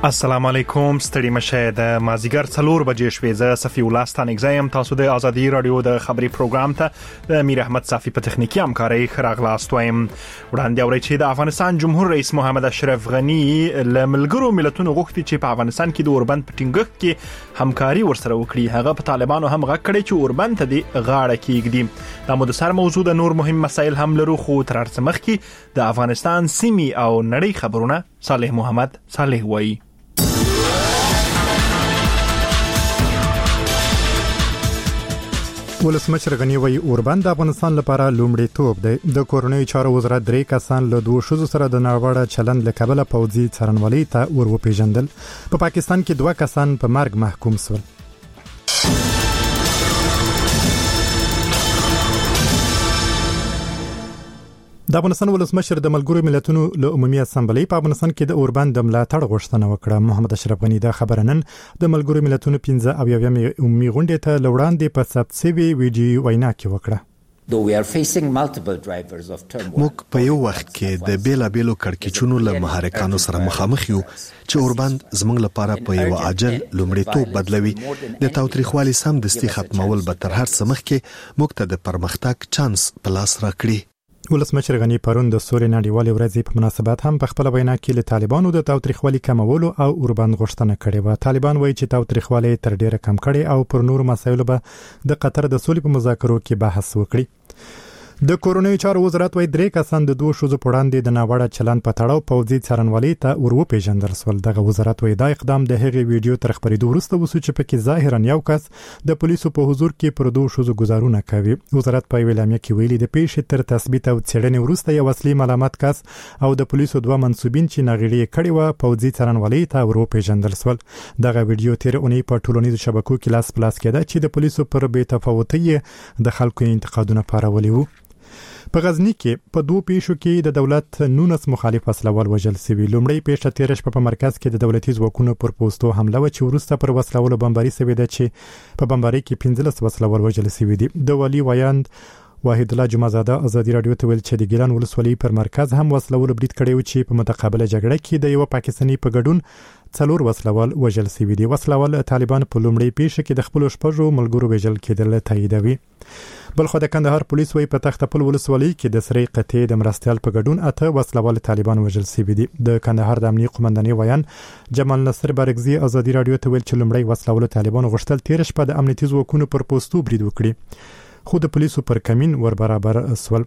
السلام علیکم ستړي مشه د مازیګر 4 بجې شوې زه صفی الله ستانګزایم تاسو د ازادي رادیو د خبري پروګرام ته د امیر احمد صافی په تخنیکی همکاري خراغلاستویم وړاندې اوري چې د افغانستان جمهور رئیس محمد اشرف غنی له ملګرو ملتونو غوښتي چې په افغانستان کې د اوربند په ټینګښت کې همکاري ورسره وکړي. هغه په طالبانو هم غږ کړی چې اوربند ته د غاړه کېږدي. دا مو د سر موضوع د نور مهم مسایل هم لرو خو تر څه مخکې د افغانستان سیمي او نړۍ خبرونه صالح محمد صالح وایي. ولسمشر غنی وایي اوربند د افغانستان لپاره لومړیتوب دی. د کورنۍ چارو وزارت 3 کسان له 2 شوزو سره د ناوړه چلند له کبله پوځي څارنوالۍ ته وروپیژندل. په پاکستان کې 2 کسان په مرګ محکوم شول. د افغانستان ولسمشر د ملګرو ملتونو له عمومي اسامبلې په افغانستان کې د اوربند د ملاتړ غوښتنه وکړه. محمد اشرف غنی دا خبره نن د ملګرو ملتونو 15 عمومي غونډې ته لوړاندې په ثبت شوی ویډیو وینا کې وکړه. موږ په یو وخت کې د بیلابیلو کړکېچونو له محرکانو سره مخامخ یو چې اوربند زموږ لپاره په یو عاجل لومړیتوب بدلوي. د تاوتریخوالي سمدستي ختمول به تر هر څه مخکې موږ ته د پرمختګ چانس په لاس راکړي. ولسمشر غنی پرون د سولې نړیوالې ورځې په مناسبت هم په خپل وینا کې له طالبانو د تاوتریخوالي کمولو او اوربند غوښتنه کړې و. طالبان وایي چې تاوتریخوالي تر ډیره کم کړي او پر نور مسایلو به د قطر د سولې په مذاکرو کې بحث وکړي. د کورنۍ چارو وزارت وایي 3 کسان د 2 شوزو په وړاندې د ناوړه چلند په تړاو پوځي څارنوالۍ ته وروپیژندل شول. دغه وزارت وایي دا اقدام د هغې ویډیو تر خبرېدو وروسته وسو چې پکې ظاهرا یو کس د پولیسو په حضور کې پر 2 شوزو گزارونه کوي. وزارت په اعلامیه کې ویلي د پیښې تر تثبیت او څېړنې وروسته یو اصلي ملامت کس او د پولیسو 2 منسوبین چې ناغېړي کړي و پوځي څارنوالۍ ته وروپیژندل شول. دغه ویډیو تیر اونۍ په ټولنیزو شبکو کې لاس پلاس کېده چې د پولیسو پر بې تفاوتۍ د خلکو انتقادونه پارولي وو. په غزنی کې په 2 پیښو کې د دولت 19 مخالف وسلوال وژل شوي. لومړی پیښه تیر شپه په مرکز کې د دولتي ځواکونو پر پوسټو حمله و چې وروسته پر وسلوالو بمباري شوې ده چې په بمباري کې 15 وسلوال وژل شوي دي. د والي ویاند واحد الله جمعزاده ازادي رادیو ته ویل چې د ګیلان ولسوالۍ پر مرکز هم وسلوال برید کړی و چې په متقابله جګړه کې د یو پاکستاني په ګډون 4 وسلوال وژل شوي دي. وسلوال طالبان په لومړی پیښه کې د خپل شپږو ملګرو وژل کېدل تاییدوي. بلخو د کندهار پولیس وایي په تختپل ولسوالۍ کې د سری قطعې د مرستيال په ګډون 8 وسلوال طالبان وژل شوي دي. د کندهار د امنیه قومندانۍ ویان جمال نصر بارګزي ازادي رادیو ته ویل چې لومړی وسلوال طالبان غوښتل تیر شپه د امنیتي ځواکونو پر پوسټو برید وکړي خو د پولیسو پر کمین ور برابر سول.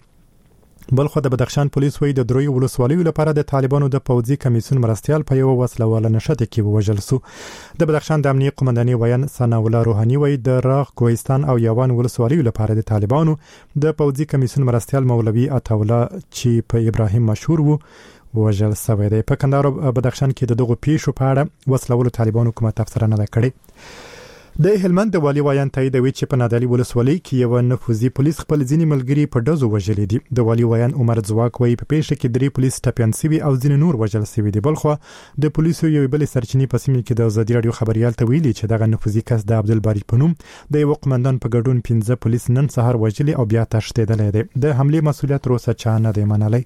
بلخو د بدخشان پولیس وایي د دروي ولسوالیو لپاره د طالبانو د پوځي کمیسیون مرستيال په یو وسلوال نشته کې وژل شو. د بدخشان د امنیه قومندانۍ ویان ثنا الله روحاني وایي د راغ کوهستان او یوان ولسوالیو لپاره د طالبانو د پوځي کمیسیون مرستيال مولوي عطاوله چې په ابراهیم مشهور وو وژل شوی دی. په کندهار بدخشان کې دغه پیښو په اړه وسلوال طالبانو کومه تفسیر نه کړې. د هلمند د والي ویان تاییدوي چې په نادعلي ولسوالۍ کې یو نفوذي پولیس خپل ځینی ملګري په ډزو وژلي دي. د والي ویان عمر ځواک وایي په پیښه کې 3 پولیس ټپيان شوي او ځینې نور وژل شوي دي. بلخو د پولیسو یو بل سرچینې په سیمه کې د ازادي رادیو خبريال ته ویلي چې دغه نفوذي کس د عبدالباری په نوم د یو قومندان په ګډون 15 پولیس نن سهار وژلي او بیا تښتېدل دي. د حمله مسؤلیت روسه چا نه دی منلی.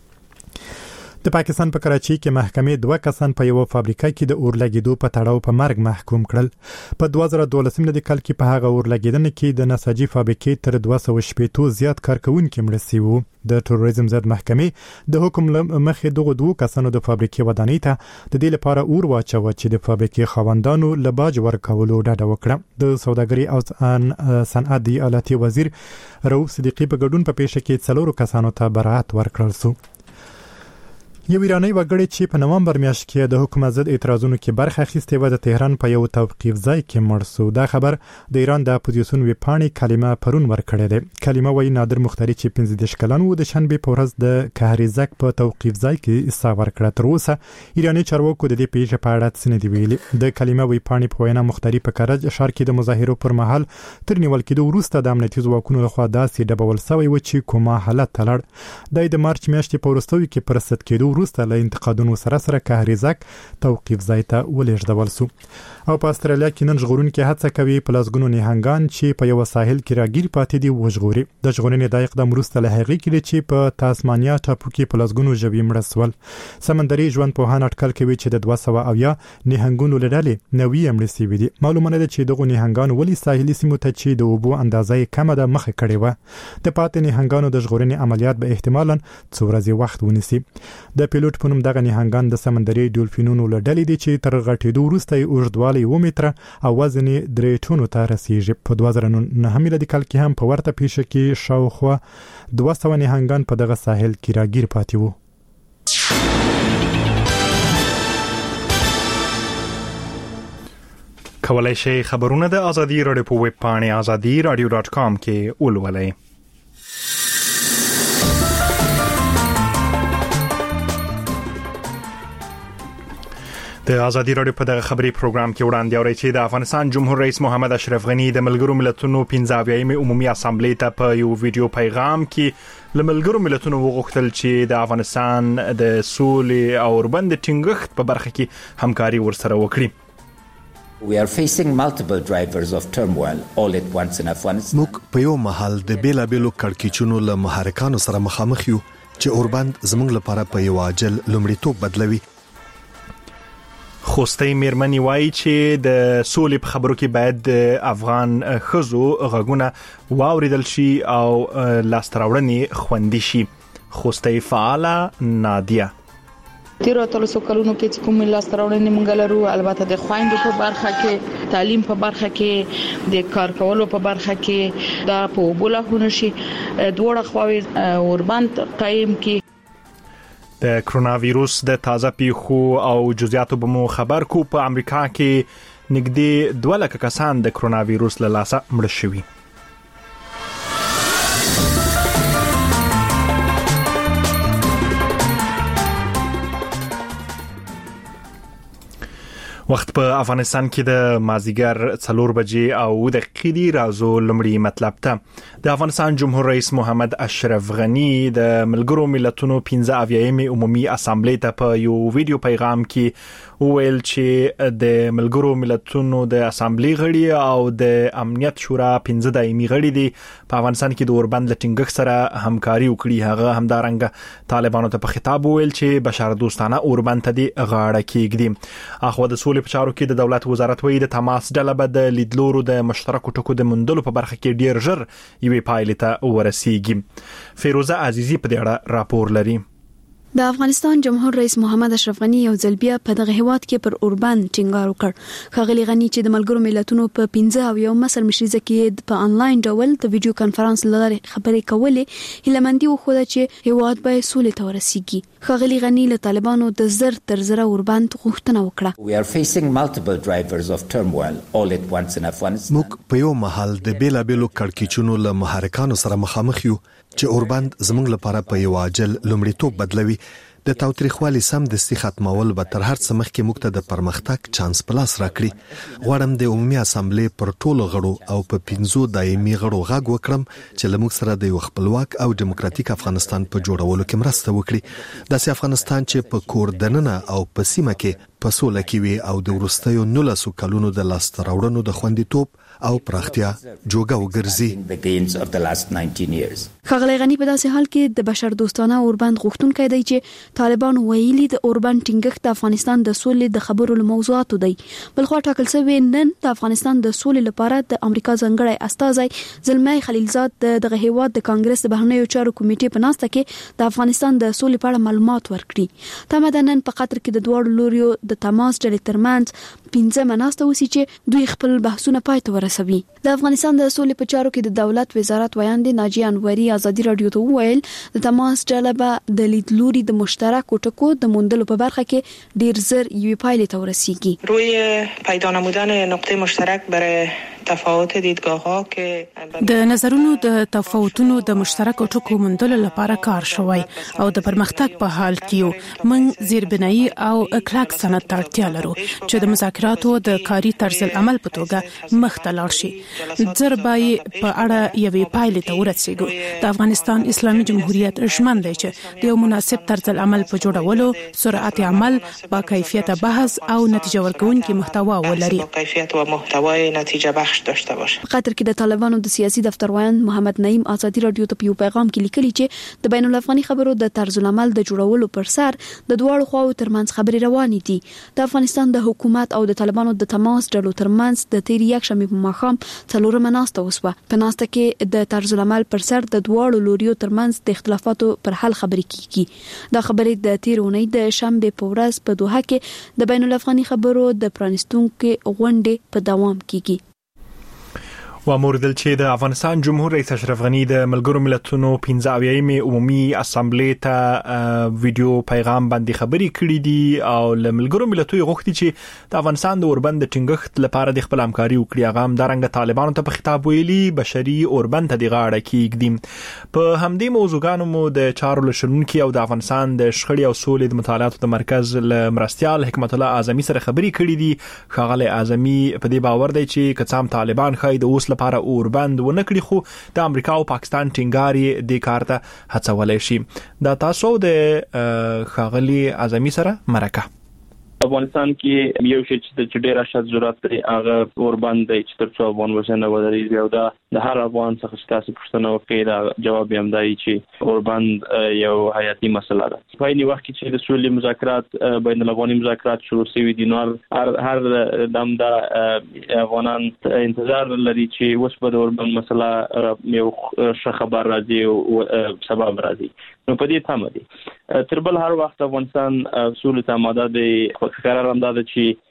د پاکستان په کراچۍ کې محکمې 2 کسان په یو فابریکه کې د اورلګیدو په تړاو په مرګ محکوم کړل. په 2012 د کال کې په هغه اورلګیدنه کې د نساجي فابریکې تر 280 زیات کارکونکو مړ شوي وو. د ټوریزم ضد محکمې د حکم مخې دغه 2 کسانو د فابریکې ودانۍ ته د دې لپاره اور واچوه چې د فابریکې خاوندانو له باج ورکولو ډډه وکړه. د سوداګري او صنعت د ایالتي وزیر رؤوف صدیقي په ګډون په پیښه کې 4 کسانو ته برائت ورکړل شو. یو ایرانی وګړی چې په نومبر میاشت کې د حکومت ضد اعتراضونو کې برخه اخیستې و د تهران په یو توقیف ځای کې مړ شو. دا خبر د ایران د اپوزیسیون ویبپاڼې کلمه پرون ورکړې ده. کلمه وایي نادر مختاری چې 15 کلن و د شنبه په ورځ د کهریزک په توقیف ځای کې حصہ ورکړه. تر اوسه ایرانی چارواکو د دې پیښې په اړه څه نه دی ویلي. د کلمه ویبپاڼې په وینا مختاری په کرج ښار کې د مظاهرو پر مهال تر نیول کېدو وروسته د امنیتي ځواکونو لخوا داسې ډبول شوی و چې کومه حالت تلړ د مارچ میاشتې په وروستیو کې پرست کېدو وروسته له انتقادونو سره کهریزک توقیف ځای ته ولېږدول شو. او په استرالیا کې نن ژغورونکي هڅه کوي په لاسګونو نهنګان چې په یو ساحل کې راګیر پاتې دي وژغوري. د ژغورنې د اقدام وروسته له هغې کې چې په تاسمانیا ټاپو کې په لاسګونو ژوي مړه شول. سمندري ژوند پوهان اټکل کوي چې د 270 نهنګونو لرلې 90 مړه شوي دي. معلومه ده چې دغه نهنګان ولې ساحلي سیمو ته چې د اوبو اندازې کمه ده مخه کړې و. د پاتې نهنګانو د ژغورنې عملیات به احتمالاً څو ورځې وخت ونیسي. د پیلوټ په نوم دغه نهنګان د سمندري ډولفینونو لړلې دي چې تر غټېدو وروسته یې اوږدوالی 1 متره او وزن یې 3 ټنو ته رسیږي. په 2009 میلادي کال کې هم په ورته پیښه کې شاوخوا 200 نهنګان په دغه ساحل کې راګیر پاتې وو. کولای شئ خبرونه د ازادي رادیو په ویب پاڼې azadiradio.com کې ولولئ. د ازادي رادیو په دغه خبري پروګرام کې وړاندې اورئ چې د افغانستان جمهور رئیس محمد اشرف غنی د ملګرو ملتونو 15 عمومي اسامبلې ته په یو ویډیو پیغام کې له ملګرو ملتونو وغوښتل چې د افغانستان د سولې او اوربند ټینګښت په برخه کې همکاري ورسره وکړي. We are facing multiple drivers of turmoil all at once in Afghanistan. موږ په یو مهال د بیلابېلو کړکېچونو له محرکانو سره مخامخ یو چې اوربند زموږ لپاره په یو عاجل لومړیتوب بدلوي. خوستي میرمنې وایي چې د سولې په خبرو کې باید د افغان ښځو غږونه واوریدل شي او لاستراوړنې خوندي شي. خوستي فعاله نادیه تیر اتلسو کلونو کې چې کوم لاستراوړنې مونږ لرو، البته د خويندو په برخه کې، تعلیم په برخه کې، د کار کولو په برخه کې دا په بوله شي دوړه خواوي اوربند قائم کی. د کرونا وایروس د تازه پیښو او جزئیاتو به مو خبر کو. په امریکا کې نږدې 2 لک کسان د کرونا وایروس له لاسه مړه شوي. وخت په افغانستان کې د مازیګر 4 بجې او د قیدی رازو لمړی مطلب ته د افغانستان جمهور رئیس محمد اشرف غنی د ملګرو ملتونو 15 عمومي اسامبلې ته په یو ویډیو پیغام کې وویل چې د ملګرو ملتونو د اسامبلې غړي او د امنیت شورا 15 دایمي غړي دي په افغانستان کې د اوربند لټینګښ سره همکاري وکړي. هغه همدارنګه طالبانو ته په خطاب وویل چې بشر دوستانه اوربند ته دی غاړه کېږدي. اخو د په چارو کې د دولت وزارت وایي د تماس ډله به د لیدلورو د مشترکو ټکو د مندلو په برخه کې ډیر ژر یوې پایلې ته ورسیږي. فیروزه عزیزی په دې اړه راپور لري. د افغانستان جمهور رئیس محمد اشرف غنی یو ځل بیا په دغه هیواد کې پر اوربند ټینګار وکړ. خغلی غنی چې د ملګرو ملتونو په 15 مصر مشرزه کې په انلاین ډول د ویډیو کانفرنس لاره خبرې کولې، هیلمندي وخوده چې هیواد به سولې ته ورسیږي. خغلی غنی له طالبانو د زر تر زر اوربند غوښتنه وکړه. We are facing multiple drivers of turmoil all at once in Afghanistan. موږ په یو مهال د بیلابېلو کړکېچونو له محرکانو سره مخامخ یو چې اوربند زموږ لپاره په یو عاجل لومړیتوب بدلوي. د تاوتریخوالي سم دستي ختمول به تر هر څه مخکې موږ ته د پرمختګ چانس پلاس راکړي. غواړم د عمومي اسامبلې پر ټولو غړو او په 15 دایمي غړو غږ وکړم چې له موږ سره د یو خپلواک او دیموکراتیک افغانستان په جوړولو کې مرسته وکړي. داسې افغانستان چې په کور دننه او په سیمه کې په سوله کې وي او د وروستیو 19 کلونو د لاسته راوړنو د خوندیتوب او پراختیا جوګه وګرځي. خغلی غنی په داسې حال کې د بشر دوستانه اوربند غوښتونکي دی چې طالبان ویلي د اوربند ټینګښت د افغانستان د سولې د خبرو موضوعاتو دی. بلخو ټاکل شوی نن د افغانستان د سولې لپاره د امریکا ځانګړی استازی زلمی خلیلزاد دغه هیواد د کانګرس د بهرنیو چارو کمیټې په ناسته کې د افغانستان د سولې په اړه معلومات ورکړي. تمدنن په قطر کې د دوه لوريو د تماس ډلې ترمنځ 15 مناسته وسی چې دوی خپل بحثونه پای ته ورسوي. د افغانستان د سولې په چارو کې د دولت وزارت ویاندې ناجیه انوري ازادي رادیو ته وویل د تماس ډله به د لیدلوري د مشترکو ټکو د موندلو په برخه کې ډیر زر یوې پایلې ته ورسیږي. روی پیدا نمودن نقطه مشترک برای تفاوت دیدگاه‌ها که د نظرونو د تفاوتونو د مشترکو ټکو موندلو لپاره کار شوی او د پرمختګ په حال کې موږ زیربنایي او اخلاق سند ته اړتیا لرو چې د مذاکراتو د کاري طرز العمل په توګه مخ ته لاړ شي. ضربای په اړه یوې پایلې ته ورسیږو. د افغانستان اسلامي جمهوریت ژمن دی چې د یو مناسب طرز العمل په جوړولو، سرعت عمل، با کیفیت بحث او نتیجه ورکوونکې محتوا ولري. کیفیت و محتوای نتیجه بخش داشته باشه. قطر کې د طالبانو د سیاسي دفتروان محمد نعیم ازادي رادیو ته په پیغام کې لیکلي چې د بین الافغاني خبرو د طرز العمل د جوړولو پر سر د دواړو خواو ترمنځ خبرې روانې دي. د افغانستان د حکومت او د طالبانو د تماس ډلو ترمنځ د تیر یک شنبه په ماښام څلورمه ناسته وسوه. په ناسته کې د طرز العمل پر سر د دواړو لوریو ترمنځ د اختلافاتو پر حل خبرې کیږي. دا خبرې د تیر اونۍ د شنبه په ورځ په دوحه کې د بین الافغاني خبرو د پرانستونکو غونډې په دوام کیږي. واموردل چې د افغانستان جمهور رئیس اشرف غنی د ملګرو ملتونو 15 عمومي اسامبلې ته ویډیو پیغام باندې خبري کړې دي او له ملګرو ملتونو غوښتي چې د افغانستان د اوربند ټینګښت لپاره د خپل همکاري وکړي. هغه هم دارنګ طالبانو ته په خطاب ویلي بشري اوربند ته د غاړه کېږدي. په همدې موضوعګانو مو د چارو لشرونکو او د افغانستان د شخړې او سولې د مطالعاتو د مرکز مرستيال حکمت الله اعظمي سره خبري کړې دي. ښاغلی اعظمي په دې باور دی چې کڅام طالبان خای د اوس لپاره اوربند و نکړي خو د امریکا او پاکستان ټینګاري د کار ته هڅولای شي. دا تاسو د ښاغلی اعظمي سره مرکه افغانستان کې یو شی چې ډېر اشد ضرورت دی هغه اوربند دی چې ترڅو افغان وژنه ودرېږي او دا د هر افغان څخه چې تاسو پوښتنه وکړئ دا جواب هم دی چې اوربند یو حیاتي مسله ده. په عین وخت کې چې د سولې مذاکرات بین الافغاني مذاکرات شروع شوي دي نو هر دم د افغانان انتظار لري چې اوس به د اوربند مسله یو ښه خبر راځي او سبب راځي. نو په دې تمه دي تر بل هر وخت افغانستان سولې ته آماده دی. قرار هم دا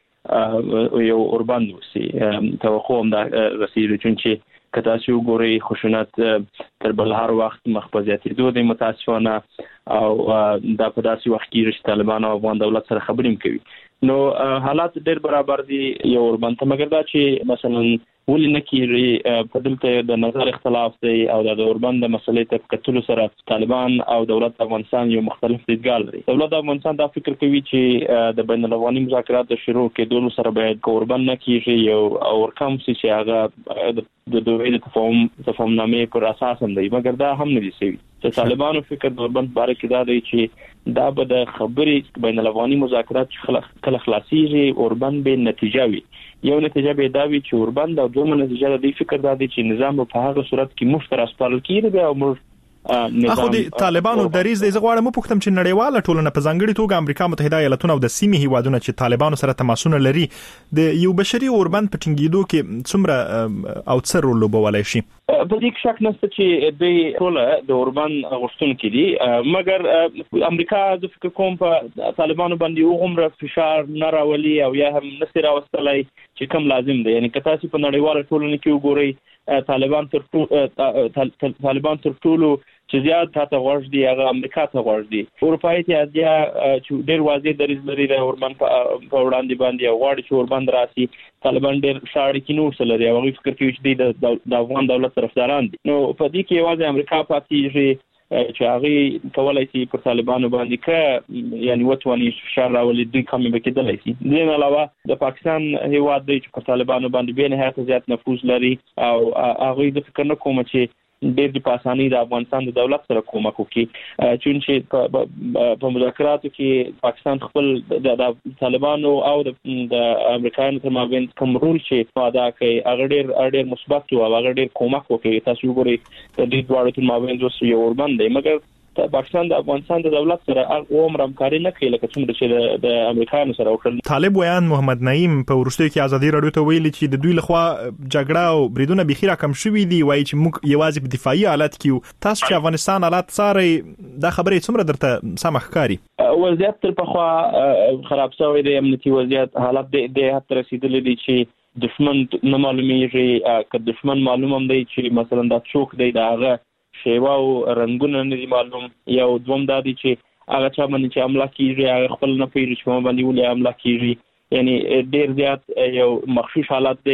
چې یو اوربند وسی توقع هم دا رسیدي چې کدا چې وګوري خشونت تر بل هر وخت مخبزياتي دوه متاسفانه او دا په داسې وخت کې چې طالبان او افغان دولت سره خبرې کوي نو حالات ډېر برابر دي یو اوربند ته. مګر دا چې مثلا ولې نه کیږي په دلته د نظر اختلاف دی او د اوربند مسلې ته کتلو سره طالبان او دولت افغانستان یو مختلف دیدګال لري. دولت افغانستان دا فکر کوي چې د بین الافغاني مذاکرات د شروع کېدو سره باید اوربند نه کیږي یو اورکم چې هغه د دوی د تفاهم نامې پر اساس هم دی. مګر دا هم نه دي شوی. چې طالبانو فکر د اوربند باره کې دا دی چې دا به د خبرې بین الافغاني مذاکرات کله خلاصيږي اوربند به نتیجه وي. یو نتیجه به دا وي چې اوربند او دومره نتیجه د فکر دا دی چې نظام په هغه صورت کې مشترک سپارل کیږي او موږ اخو د طالبانو دریز د زغواړه مو پوښتم چې نړیواله ټولنه په ځانګړي توګه امریکا متحده ایالاتونه او د سیمې هیوادونو چې طالبانو سره تماسونه لري د یو بشري اوربند په ټینګېدو کې څومره او څه رول لوبولای شي. په دې کې شک نشته چې د ټول د اوربند غوښتونکو دي مګر امریکا د فکر کوم په طالبانو باندې وغومره فشار نه راولي او یا هم نسي راوستلای چې کم لازم دی. یعنی که تاسو په نړیواله ټولنه کې وګورئ طالبان تر ټولو چې زیات تاسو غواړئ دی هغه امریکا ته غواړي دي. اروپאי اتحادیه چې ډېر واضح دریځ لري د اوربند په وړاندې باندې غواړي چې اوربند راسي. طالبان ډېر شاړې کې نور سره لري او فکر کوي چې د افغان دولت طرفداران دي. نو په دې کې یوازې امریکا پاتې چې هغه کولای شي پر طالبانو باندې که یعنی وتواني فشار راولي دوی کوم به کېدلای شي. دین علاوه د پاکستان هیواد دی چې پر طالبانو باندې به نه زیات نفوذ لري او هغه د فکر نه کوم چې ډېر د پاساني د افغانستان د دولت سره کومک وکړي چې په مذاکراتو کې پاکستان خپل د طالبانو او د امریکایانو تر مابین کوم رول چې ادا کوي هغه ډېر مثبت او هغه ډېر کومک وکړي. تاسو وګورئ د دې دواړو تر مابین دوه یو اوربند دی مګر پاکستان د افغانستان د دولت سره عمر همکاري نه کوي لکه څومره چې د امریکایانو سره وکړل. طالب ویان محمد نعیم په ورستیو کې ازادي رادیو ته ویلي چې د دوی لخوا جګړه او بریدونه بخیره کم شوي دي وایي چې موږ یوازې په دفاعي حالت کې تاسو چې افغانستان حالات ساري دا خبرې څومره درته سم ښکاري؟ وضعیت تر پخوا خراب شوی دی. امنیتي وضعیت حالت د حد رسیدلی دی چې دشمن نه معلومیږي که دشمن معلوم هم دی چې مثلا دا څوک دی دا هغه شیوا او رنگونه نه دي معلوم. یو دوم دا دي چې هغه چا باندې چې حمله کیږي هغه خپل نه پیری چې باندې ولې حمله کیږي. یعنی ډیر زیات یو مخشوش حالت دی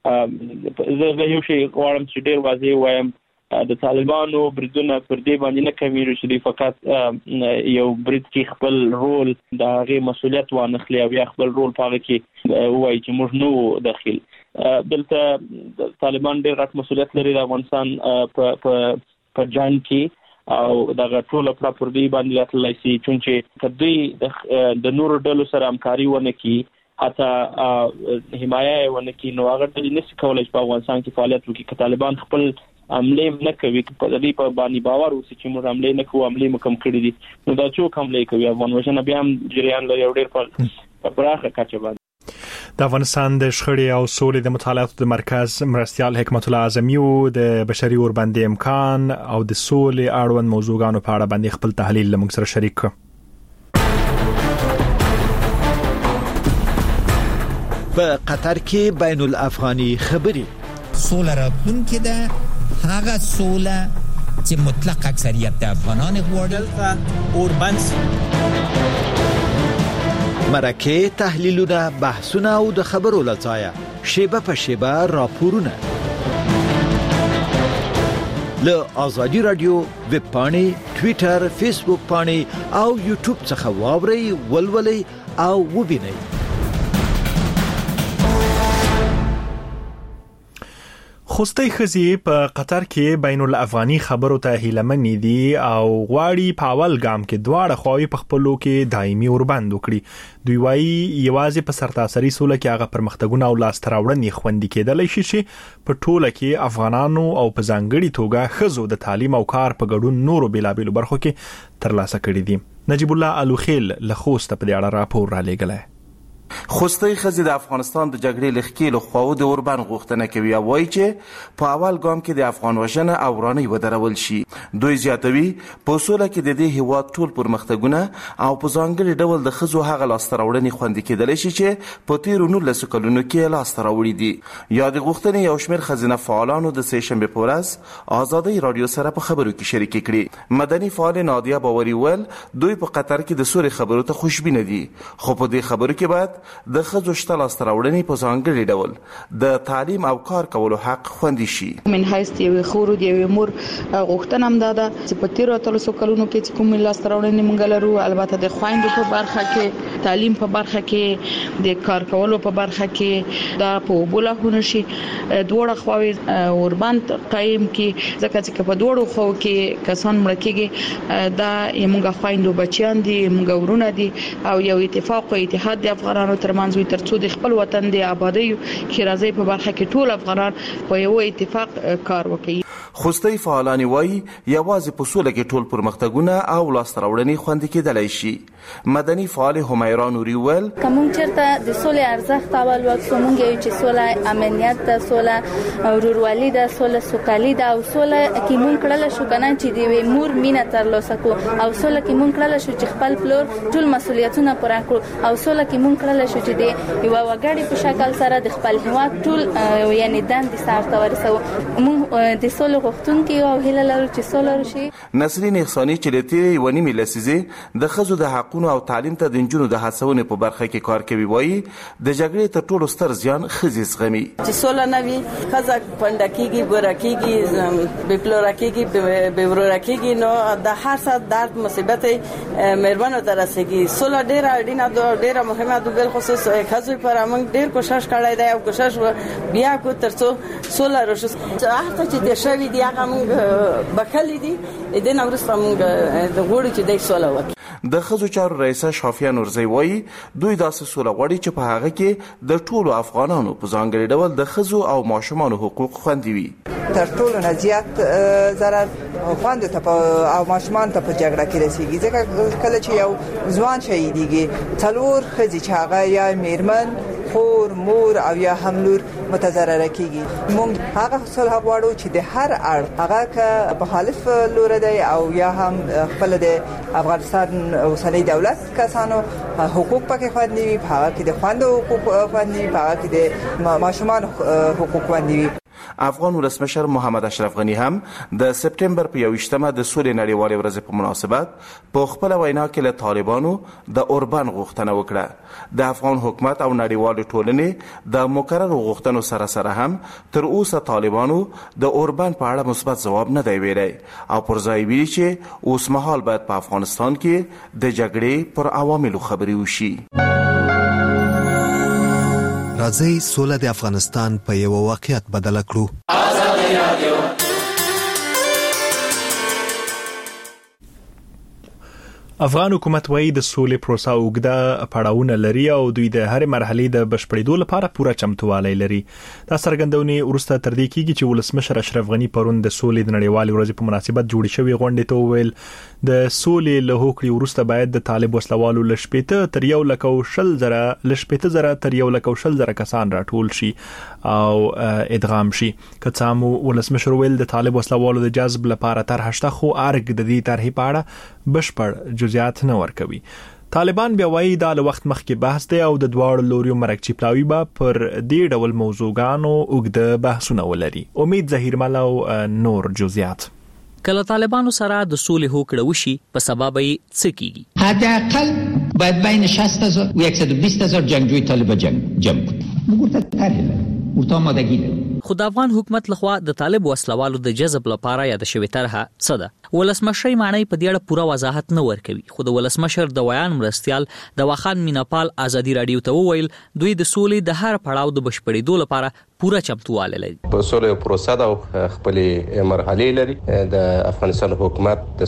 زه یو شی غواړم چې ډیر واضح وایم د طالبانو بریدونه پر دې باندې نه کمیږي چې فقط یو برید کې خپل رول د هغه مسولیت وانخلي او یا خپل رول پاره کې وایي چې موږ نو داخل دلته طالبان ډیر غټ مسولیت لري د افغانستان په جنگ کې او دا ټول پر دې باندې راتللی شي چې کدی د نورو ډلو سره همکاري ونه کی حتی حمایه ونه کی نو هغه د نس کولای په افغانستان کې فعالیت وکړي چې طالبان خپل عمله نه کوي په دې په باندې باور اوسي چې موږ عمله نه کوو عمله مکم کړی دي نو دا څوک عمله کوي افغان وژنه بیا هم جریان لري ډېر په پراخه کچه باندې د افغانستان د شخړې او سولې د مطالعاتو د مرکز مرستيال حکمت الله اعظمي د بشري اوربند امکان او د سولې اړوند موضوعګانو په اړه باندې خپل تحلیل لمغ سره شریک کړ. په قطر کې بین الافغاني خبرې سوله راتلونکې ده هغه سوله چې مطلق اکثریت د افغانان غواړي اوربند مرکه تحلیلونه بحثونه او د خبرو لځایه شیبه په شیبه راپورونه له آزادی رادیو ویب پاڼې ټوئیټر فیسبوک پاڼې او یوټیوب څخه واورئ ولولئ او وبینئ. خوستي خزي په قطر کې بین الافغاني خبرو ته هیلمنې دي او غواړي په اول ګام کې دواړه خواوې په خپلو کې دایمي اوربند وکړي. دوی وايي یوازې په سرتاسري سوله کې هغه پرمختګونه او لاستراوړنې خوندي کېدلی شي چې په ټوله کې افغانانو او په ځانګړي توګه خزو د تعلیم او کار په ګډون نورو بیلابیلو برخو کې ترلاسه کړي دي. نجیب الله الوخیل له خوست په دې اړه راپور را لېږلی. خوستي خزي د افغانستان د جګړې لخکېلو خواو د اوربند غوښتنه کوي او وایي چې په اول ګام کې د افغان وژنه او ورانۍ ودرول شي. دوی زیاتوي په سوله کې د دې هیواد ټول پرمختګونه او په ځانګړي ډول د خزو هغه لاسته راوړنې خوندي کېدلی شي چې په تیرو 19 کلونو کې لاسته راوړي دي. یا د غوښتنې یو شمېر ښځینه فعالانو د سې شنبې په ورځ آزادۍ رادیو سره په خبرو کې شریکې کړې. مدني فعال نادیه باوري ویل دوی په قطر کې د سولې خبرو ته خوشبینه دي خو په دې خبرو کې باید د خزو شته لاسته راوړنې په ځانګړي ډول د تعلیم او کار کولو حق خوندي شي. من حیث یو خور دی یو مور غوښتنه هم ده چې په تیرو 300 کلونو کې کوم لاسته راوړنې مونږ لرو البته د خويندو په برخه کې تعلیم په برخه کې د کار کولو په برخه کې دا په بوله شي دوړه خواوې اوربند قائم کې ځکه چې په دوړو خو کې کسان مړ کېږي دا موږ خويندو بچیان دي موږ ورونه دي او یو اتفاق او اتحاد د افغانانو ترمنځ وي ترڅو د خپل وطن د آبادی کې راځي په برخه کې ټول افغانان په یو اتفاق کار وکړي. خوستي فعالانی وایي یوازې په سوله کې ټول پرمختګونه او لاسته راوړنې خوندي کېدلی شي. مدني فعال همیرا نوري ویل کوم چرته د سولې ارزښت اول وکړو مونږ یو چې سوله امنیت ده سوله ورورولي ده سوله سوکالي ده او سوله کې مونږ کړل شو کنه چې دی مور مینه ترلاسه کو او سوله کې مونږ کړل شو چې خپل پلور ټول مسولیتونه پوره کړو او سوله کې مونږ کړل شو چې دی یو وګړي په شکل سره د خپل هیواد ټول یعنی دندې سره ورسو مونږ د سوله غوښتونکي او هیله لرو چې سوله راشي. نسرین احساني چې لته ونی ملسيزه د خزو د حقونو او تعلیم ته د انجونو د هڅونې په برخه کې کار کوي وایي د جګړې تر ټولو ستر زیان خزي زغمي. چې سوله نوي خزه پندکیږي ګورکیږي بپلورکیږي بورورکیږي نو د هر څه درد مصیبت مهربانو درسېږي. سوله ډیره اړینه ده ډیره مهمه ده بل خصوص خزو پر موږ ډیر کوشش کړی دی او کوشش بیا کو ترڅو سوله راشي. هغه چې د شوی دی هغه موږ بخلې دي د نورسته موږ د غوړي چې د سوله وکړي. د خزو چارو رئیسه شافیه نورزی وایي دوی داسې سوله غواړي چې په هغه کې د ټولو افغانانو په ځانګړي ډول د خزو او ماشومانو حقوق خوندي وي. تر ټولو نه زیات ضرر خوند ته او ماشومان ته په جګړه کې رسیږي ځکه کله چې یو ځوان شهیدیږي څلور خزي چې هغه یا میرمن خور مور او یا هم لور متضرره کیږي. موږ هغه صلح غواړو چې د هر اړخ هغه که مخالف لور دی او یا هم خپل د افغانستان اوسنی دولت کسانو حقوق پکې خوندي وي هغه کې د خوندو حقوق خوندي وي هغه کې د ماشومان حقوق خوندي وي. افغان ولسمشر محمد اشرف غنی هم د سپتمبر په 21مه د سولې نړیوالې ورځې په مناسبت په خپل وینا کې له طالبانو د اوربان غوښتنه وکړه. د افغان حکومت او نړیوال ټولنې د مقررو غوښتنو سره سره هم تر اوسه طالبانو د اوربان په اړه مثبت ځواب نه دی ویلی او پر ځای ویلي چې اوس مهال باید په افغانستان کې د جګړې پر عواملو خبرې وشي. راځي سوله د افغانستان په یو واقعیت بدل کړو. افغان حکومت وايي د سولې پروسه اوږده پړاوونه لري او دوی د هر مرحلې د بشپړېدو لپاره پوره چمتووالی لري. دا څرګندونه ورسته تر دې کېږي چې ولسمشر اشرف غنی پرون د سولې د نړیوالې ورځې په مناسبت جوړې شوې غونډې ته وویل د سولې له هوکړې ورسته باید د طالب وسلوالو لشپېته تر 1,000 تر 1,000 کسان راټول شي او ادغام شي. کڅامو ولسمشر ویل د طالب وسلوالو د جذب لپاره طرح شته خو ارګ د دې طرحې په اړه بشپړ جزئیات نه ورکوي. طالبان بیا وايي دا له وخت مخکې بحث دی او د دواړو لوريو مرکچی پلاوی به پر دې ډول موضوعګانو اوږده بحثونه ولري. امید ظهیرمل او نور جزئیات. کله طالبانو سره د سولې هوکړه وشي په سبب یې څه کیږي؟ حداقل باید بین 60,000 و 120,000 جنگجوی طالب جمع کنیم. موږ ته طرح ورته آمادگی لرو. خو د افغان حکومت لخوا د طالب وسلوالو د جذب لپاره یاد شوی طرحه څه ده؟ ولسمشر معنی په دې اړه پوره وضاحت نه ورکوي. خو د ولسمشر د ویان مرستيال د واخان میناپال ازادي رادیو ته وویل دوی د سولې د هر پړاو د بشپړېدو لپاره پوره چمتواله لري. په سولې پروسه د خپلې مرحلې لري. د افغانستان حکومت د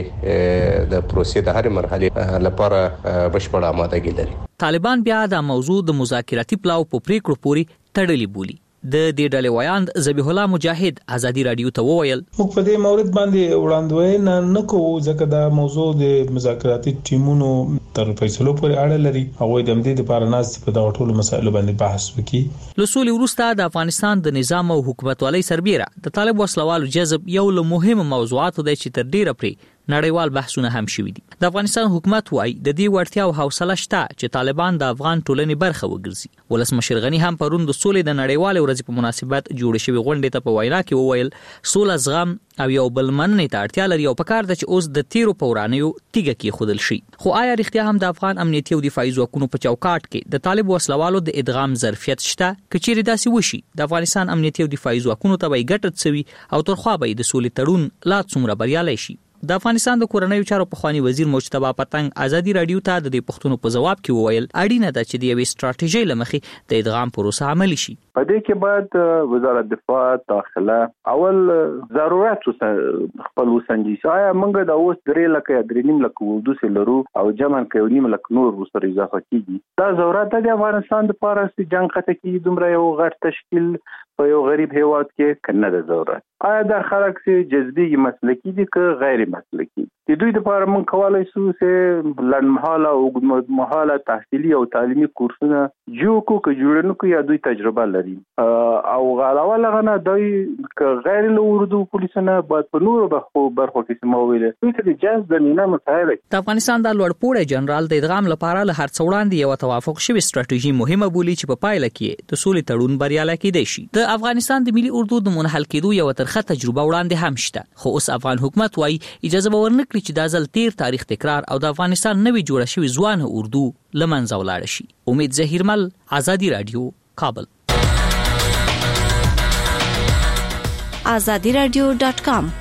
سولې د پروسې د هر مرحلې لپاره بشپړه آمادګي لري. طالبان بیا د موضوع د مذاکراتي پلاو په پریکړو پوري تړلې بولي. د دې ډلې ویاند ذبیح الله مجاهد ازادي رادیو ته وویل موږ په دې مورد باندې وړاندوینه نه کوو ځکه دا موضوع د مذاکراتي ټیمونو تر فیصلو پورې اړه لري. هغه د دې لپاره ناس په دا ټولو مسایلو باندې بحث وکړي. له سولې وروسته د افغانستان د نظام او حکومتوالۍ سربېره د طالب وسلوالو جذب یو له مهمو موضوعاتو دی چې تر ډیره پرې نړیوال بحثونه هم شوي دي. د افغانستان حکومت وايي د دې وړتیا او حوصله شته چې طالبان د افغان ټولنې برخه وګرځي. ولسمشر غنی هم پرون د سولې د نړیوالې ورځې په مناسبت جوړ شوی غونډې ته په وینا کې وویل سوله زغم او یو بل مننې ته اړتیا لري او پکار ده چې اوس د تیرو پورانیو تیګه کې خودل شي. خو آیا رښتیا هم د افغان امنیتي او دفاعي ځواکونو په چوکاټ کې د طالب وسلوالو د ادغام ظرفیت شته؟ کچېرې داسې وشي د افغانستان امنیتي او دفاعي ځواکونو ته به ګټه تسوي او ترخوا به د سولې تړون لا څومره بریالي شي. د افغانستان د کورنیو چارو پخوانی وزیر مجتبی پتنګ ازادي رادیو ته د دې پښتنو په جواب کې وویل اړینه ده چې د یوې ستراتیژي لمخې د ادغام پروسه عملي شي. په دې کې باید وزارت دفاع داخله اول ضرورت خپل وسنجي. آیا موږ د اوس 3 لکه 3.5 لکه وردو سره لرو او جمع کوي 9 لکه نور ورسره اضافه کیږي. دا ضرورت د افغانستان لپاره چې جنگ خطه کې دومره یو غټ تشکیل په یو غریب هیواد کې کنه ده ضرورت. آیا دا خلک چې جذبي مسلکي دي که غیر مسلکي؟ د دوی لپاره موږ کولای شو چې لړمحاله او اوږدمهاله تحصیلي او تعلیمي کورسونه جوړ کړو یا دوی تجربه لري او علاوه لغنه دوی غیر له اردو پولیسونه باید په نورو برخو کې سموي دوی ته د جذب نه مسایل. د افغانستان د لوړپوړی جنرال د ادغام لپاره له هر څه وړاندې یو توافق شوی ستراتیژي مهمه بولی چې په پایله کې د سولې تړون بریالی کېدی شي. د افغانستان د ملي اردو د منحل کېدو یو ترخه تجربه وړاندې هم شته. خو اوس افغان حکومت وايي اجازه به ورنکړي چې دا ځل تیر تاریخ تکرار او د افغانستان نوې جوړه شوی ځوان اردو لمنځه ولاړ شي. امید ظهیرمل ازادي رادیو کابل. azadiradio.com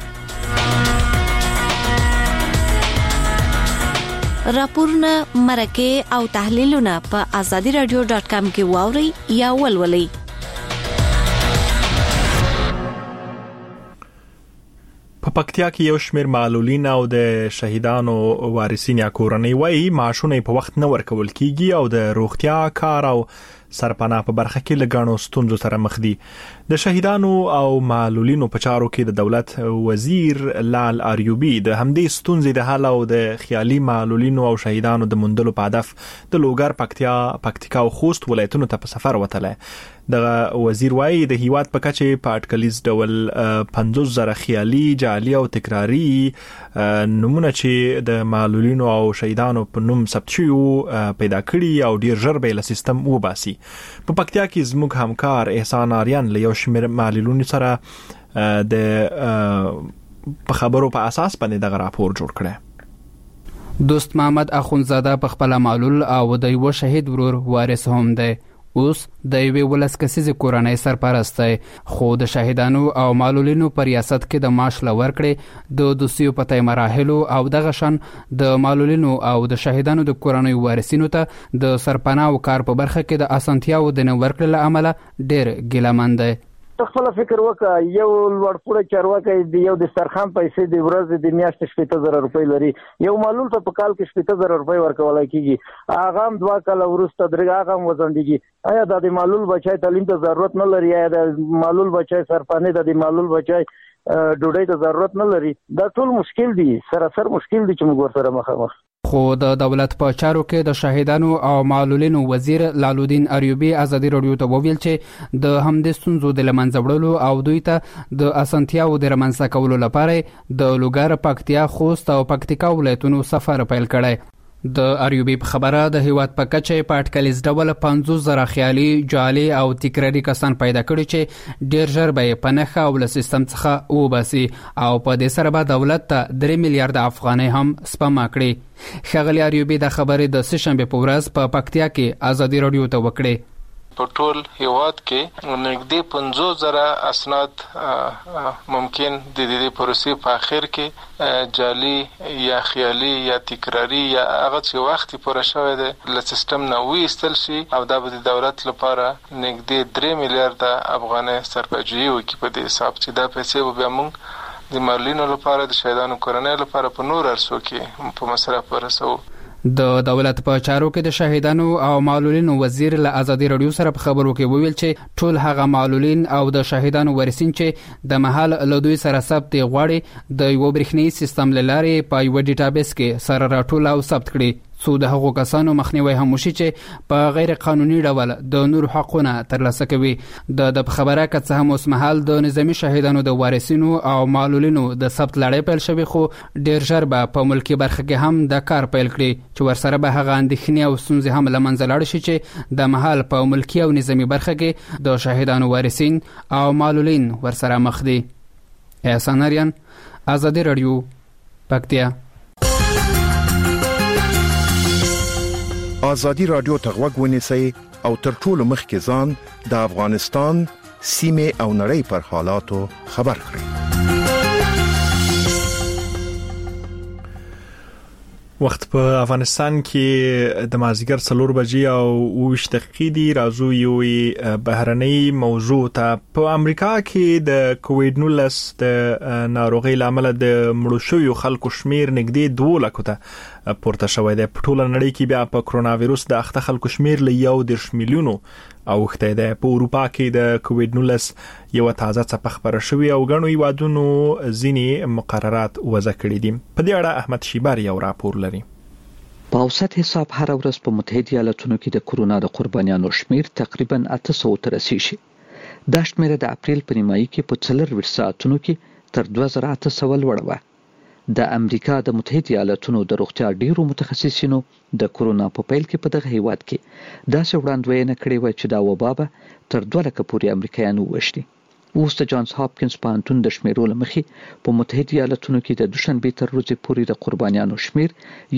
راپورونه مرکه او تحلیلونه په azadiradio.com کې واوري یا ولولئ. په پکتیا کې یو شمېر معلولین او د شهیدانو وارثین یا کورنۍ وایي معاشونه په وخت نه ورکول کیږي او د روغتیا کار او سرپناه په برخه کې لګانو ستونزو سره مخ دي. د شهیدانو او معلولینو په چارو کې د دولت وزیر لال اریوبی د همدې ستونزې د حل او د خیالي معلولینو او شهیدانو د مندلو په هدف د لوګر پکتیکا او خوست ولایتونو ته په سفر وتلی. د وزیر وايي د هیواد په کچه په اټکلیز ډول 50,000 خیالي جعلي او تکراری نمونه چې د معلولینو او شهیدانو په نوم ثبت شوی پیدا کړي او ډیر ژر به له سیستم وباسي. په پکتیا کې زموږ همکار احسان آریان له یو شمېر معلولینو سره د په خبرو په اساس باندې دغه راپور جوړ کړی. دوست محمد اخونزاده په خپل معلول او د یو شهید ورور وارث هم دی. اوس د یوې ولس کسیزې کورنۍ سرپرست دی، خو د شهیدانو او معلولینو په ریاست کې د معاش لور کړې د دوسیو پتای مراحلو او دغه شان د معلولینو او د شهیدانو د کورنۍ وارثینو ته د سرپناه کار په برخه کې د اسانتیاو د نه ورکړل له امله ډېر ګیلمن دی. خپل فکر وکړه، یو لوړپوړی چارواکي دی، یو د سرخان پیسې د ورځې د میاشتې 70,000 روپۍ لري، یو معلول ته په کال کې 70,000 روپۍ ورکول کیږي، هغه هم 2 کاله وروسته درګه هغه هم وزندګي. آیا د معلول بچای تعلیم ته ضرورت نه لري؟ آیا د معلول بچای سرپناه د معلول بچای ډوډۍ ته ضرورت نه لري؟ دا ټول مشکل دي، سراسر مشکل دي چې موږ ورسره مخامخ. خو د دولت په چارو کې د شهیدانو او معلولینو وزیر لالودین ایوبی ازادي رادیو ته وویل چې د همدې ستونزو د لمنځه وړلو او دوی ته د اسانتیاو د رامنځته کولو لپاره د لوګر، پکتیا، خوست او پکتیکا ولایتونو سفر پیل کړی. د ایوبی په خبره د هیواد په کچه په اټکلیز ډول 50,000 خیالي، جعلي او تکراري کسان پیدا کړي چې ډیر ژر به په نخښه او له سیستم څخه وباسي او په دې سره به دولت ته 3 میلیارډ افغانۍ هم سپما کړي. ښاغلي ایوبی د خبرې د سهشنبه په ورځ په پکتیا کې ازادي رادیو ته وکړي. په ټول هیواد کې نږدې 50,000 اسناد ممکن د دې پروسې په اخر کې جعلي یا خیالي یا تکراری یا هغه چې وخت پوره شوی دی له سیستم نه وایستل شي او دا به د دولت لپاره نږدې 3 میلیارډ افغانۍ سرپرجویي وکړي په دې حساب چې دا پیسې به موږ د معلولینو لپاره، د شهیدانو کورنۍ لپاره په نور ارسو کې په مصرف ورسو. د دولت په چارو کې د شهیدانو او معلولینو وزیر له ازادي رادیو سره په خبرو کې وویل چې ټول هغه معلولین او د شهیدانو ورثین چې د محل له دوی سره ثبت غواړي د یو برېښنیز سیستم لاره په یو ډیټابیس کې سره راټول او ثبت کړي، څو د هغو کسانو مخنیوي هم وشي چې په غیر قانوني ډول د نور حقوقونه ترلاسه کوي. د خبره که څه هم اوس مهال د نظامی شهیدانو د وارثینو او معلولینو د ثبت لړۍ پیل شوی، خو ډیر ژر به په ملکی برخه کې هم د کار پیل کړي چې ورسره به هغه اندېښنې او ستونزې هم له منځه لاړ شي چې د مهال په ملکی او نظامی برخه کې د شهیدانو وارثین او معلولین ورسره مخ دي. احسان آریان، ازادي رادیو، پکتیا. ازادي رادیو ته غوږ ونیسئ او تر ټولو مخکې ځان د افغانستان سیمه او نړۍ پر حالاتو خبر کړئ. وخت په افغانستان کې د مازیګر 4 بجې او 20 دقیقې دی. راځو یو بهرنۍ موضوع ته. په امریکا کې د کووډ-19 د ناروغۍ لامل د مړو شویو خلکو شمیر نږدې 2 لک ته پورته شوی دی. په ټوله نړۍ کې بیا په کرونا وایروس د اخته خلکو شمیر له 1 میلیونو اوخته ده. په اروپا کې د کووډ-19 یو تازه څپه خبره شوې او غنوي وادونو ځینی مقررات وضع کړي دي. په دې اړه احمد شیبار یو راپور لري. په اوسط حساب هر ورځ په متحده ایالاتونو کې د کرونا د قربانیانو شمیر تقریبا 800 ته رسیږي. دا شمیر د اپریل په نیمایي کې په 4 ساعتونو کې تر 2800 لوړ و. د امریکا د متحده ایالاتونو د روغتیا ډیرو متخصصینو د کرونا په پیل کې په دغه هیواد کې داسې وړاندوینه کړې و چې دا وبا به تر 2 لک پورې امریکایانو وشتي. اوس د جانز هاپکینز پوهنتون د شمیرو لمخې په متحده ایالاتونو کې د دوشنبه تر ورځې پورې د قربانیانو شمیر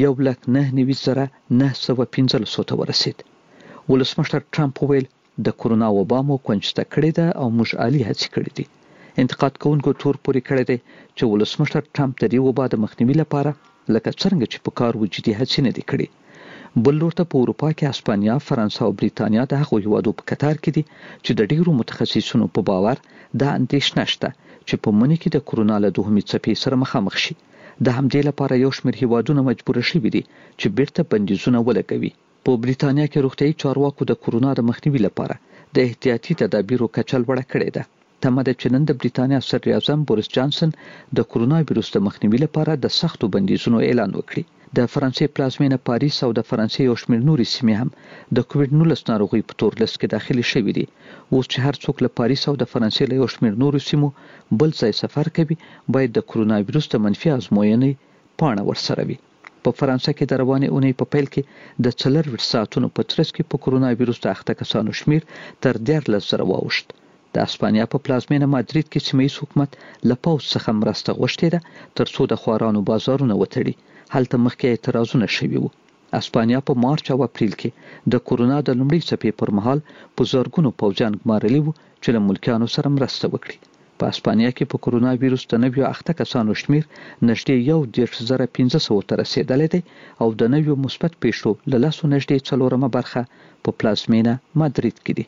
1,99,915 ته ورسید. ولسمشر ټرمپ ویل د کرونا وبا مو کنجسته کړې ده او موږ عالی هڅې کړې دي. انتقاد کوونکو تور پورې کړی دی چې ولسمشر ټرمپ د دې وبا د مخنیوي لپاره لکه څنګه چې په کار وجدي هڅې نه دي کړې. بل لور ته په اروپا کې اسپانیا، فرانسه او بریتانیا د هغو هیوادو په کتار کې دي چې د ډیرو متخصصینو په باور دا اندېښنه شته چې په منځ کې د کرونا له دوهمې څپې سره مخامخ شي. د همدې لپاره یو شمېر هیوادونه مجبور شوي دي چې بیرته بندیزونه ولګوي. په بریتانیا کې روغتیايي چارواکو د کرونا د مخنیوي لپاره د احتیاطي تدابیرو کچه لوړه کړې ده. تمه ده چې نن د بریتانیا صدر اعظم بوریس جانسن د کرونا وایروس د مخنیوي لپاره د سختو بندیزونو اعلان وکړي. د فرانسې پلازمینه پاریس او د فرانسې یو شمېر نورې سیمې هم د کووډ-19 ناروغۍ په تور لیست کې داخلي شوي دي. اوس چې هر څوک له پاریس او د فرانسې له یو شمېر نورو سیمو بل ځای سفر کوي باید د کرونا وایروس د منفي ازموینې پاڼه ورسره وي. په فرانسه کې د روانې اونۍ په پیل کې د 4 ساعتونو په ترڅ کې په کورونا وایروس د اخته کسانو شمیر تر 13,000 واوښت. د اسپانیا په پلازمینه مادرید کې سیمه‌ییز حکومت له پوځ څخه مرسته غوښتې ده ترڅو د خوارانو بازارونه وتړي. هلته مخکې اعتراضونه شوي وو. اسپانیا په مارچ او اپریل کې د کورونا د لومړۍ څپې پر مهال په زرګونو پوځیان ګمارلي وو چې له ملکیانو سره مرسته وکړي. په اسپانیا کې په کورونا وایروس د نویو اخته کسانو شمیر نږدې 1,500 ته رسیدلی دی او د نویو مثبت پیښو له لاسو نږدې 4مه برخه په پلازمینه مادرید کې دي.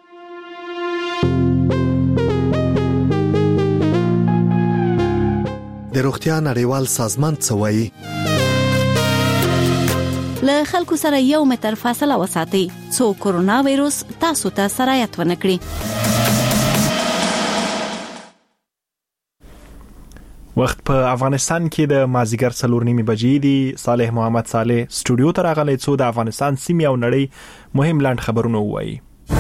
د روغتیا نړیوال سازمان څه وایي؟ له خلکو سره 1 متر فاصله وساتئ څو کورونا وایروس تاسو ته سرایت ونه کړي. وخت په افغانستان کې د مازیګر 4:30 بجې دی. صالح محمد صالح سټوډیو ته راغلی څو د افغانستان سیمې او نړۍ مهم لاند خبرونه وایي.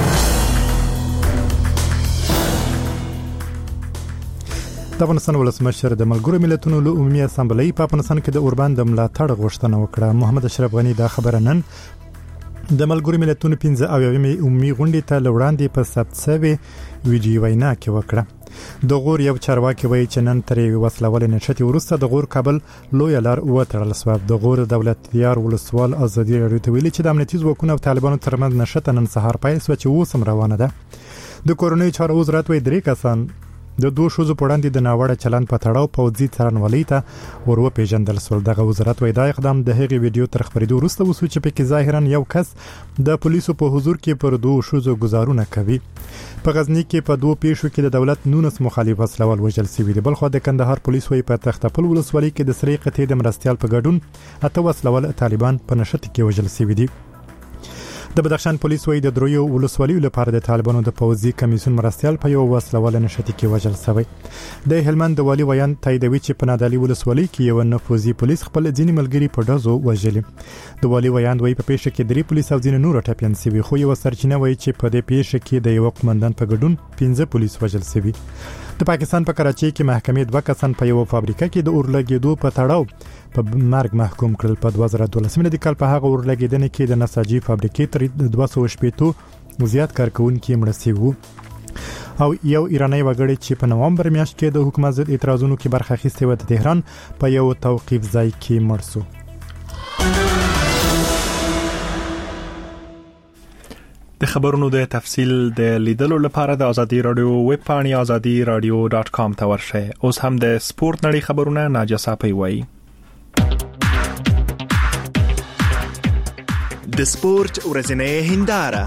د افغانستان ولسمشر د ملګرو ملتونو له عمومي اسامبلې په افغانستان کې د اوربان د ملاتړ غوښتنه وکړه. محمد اشرف غنی دا خبره نن د ملګرو ملتونو 15 عمومي غونډې ته لوړاندې په ثبت شوی ویډیو وینا کې وکړه. د غور یو چارواکي وایي چې نن ترې وسلوال نشټي ورسته د غور کابل لوی لار وتړل شو. د غور دولت یار ولسوال ازادي راډیو ته ویلي چې د امنیتي ځواکونو او طالبانو ترمنځ نشټه نن سهار پیل شو چې اوس هم روانه ده. د کورونی چارو وزارت وایي 3 کسان د 2 شوزو په وړاندې د ناوړه چلند په تړاو پوځي څارنوالۍ ته ور وپېژندل شول. دغه وزارت وایي دا اقدام د هغې ویډیو تر خبرېدو وروسته وشو چې پکې ظاهرا یو کس د پولیسو په حضور کې پر 2 شوزو گزارونه کوي. په غزنی کې په 2 پیښو کې د دولت 19 مخالف وسلوال وژل شوي دي. بلخو د کندهار پولیس وایي په تختپل ولسوالۍ کې د سرې قطعې د مرستيال په ګډون 8 وسلوال طالبان په نشټ کې وژل شوي دي. د بدخشان پولیس وایي د دریو ولسوالیو لپاره د طالبانو د پوځي کمیسیون مرستيال په یو وسلوال نشټي کې وژل شوی. د هلمند والی ویان تاییدوي چې په نادالي ولسوالۍ کې یو نفوذي پولیس خپل ځینې ملګري په ډزو وژلي. د والی ویان وایي په پیښه کې 3 پولیس او ځینې نور ټپيان شوي، خو یو سرچینه وایي چې په دې پیښه کې د یو قومندان په ګډون 15 پولیس وژل شوي. د پاکستان په کراچۍ کې محکمې 2 کسان په یو فابریکه کې د اورلګېدو په تړاو په مرګ محکوم کړل. په 2012 د کال په هغه اورلګېدنې کې د نساجي فابریکې تر 280 زیات کارکونکو مړه شوي وو او یو ایرانی وګړی چې په نوامبر میاشت کې د حکومت ضد اعتراضونو کې برخه اخیستې و د تهران په یو توقيف ځای کې مړ شو. د خبرونو د تفصیل د لیدلو لپاره د ازادي رادیو ویب پاڼې azadiradio.com ته ورشئ. اوس هم د سپورت نړۍ خبرونه ناجیه صافی وایي. د سپورت ورځنۍ هنداره.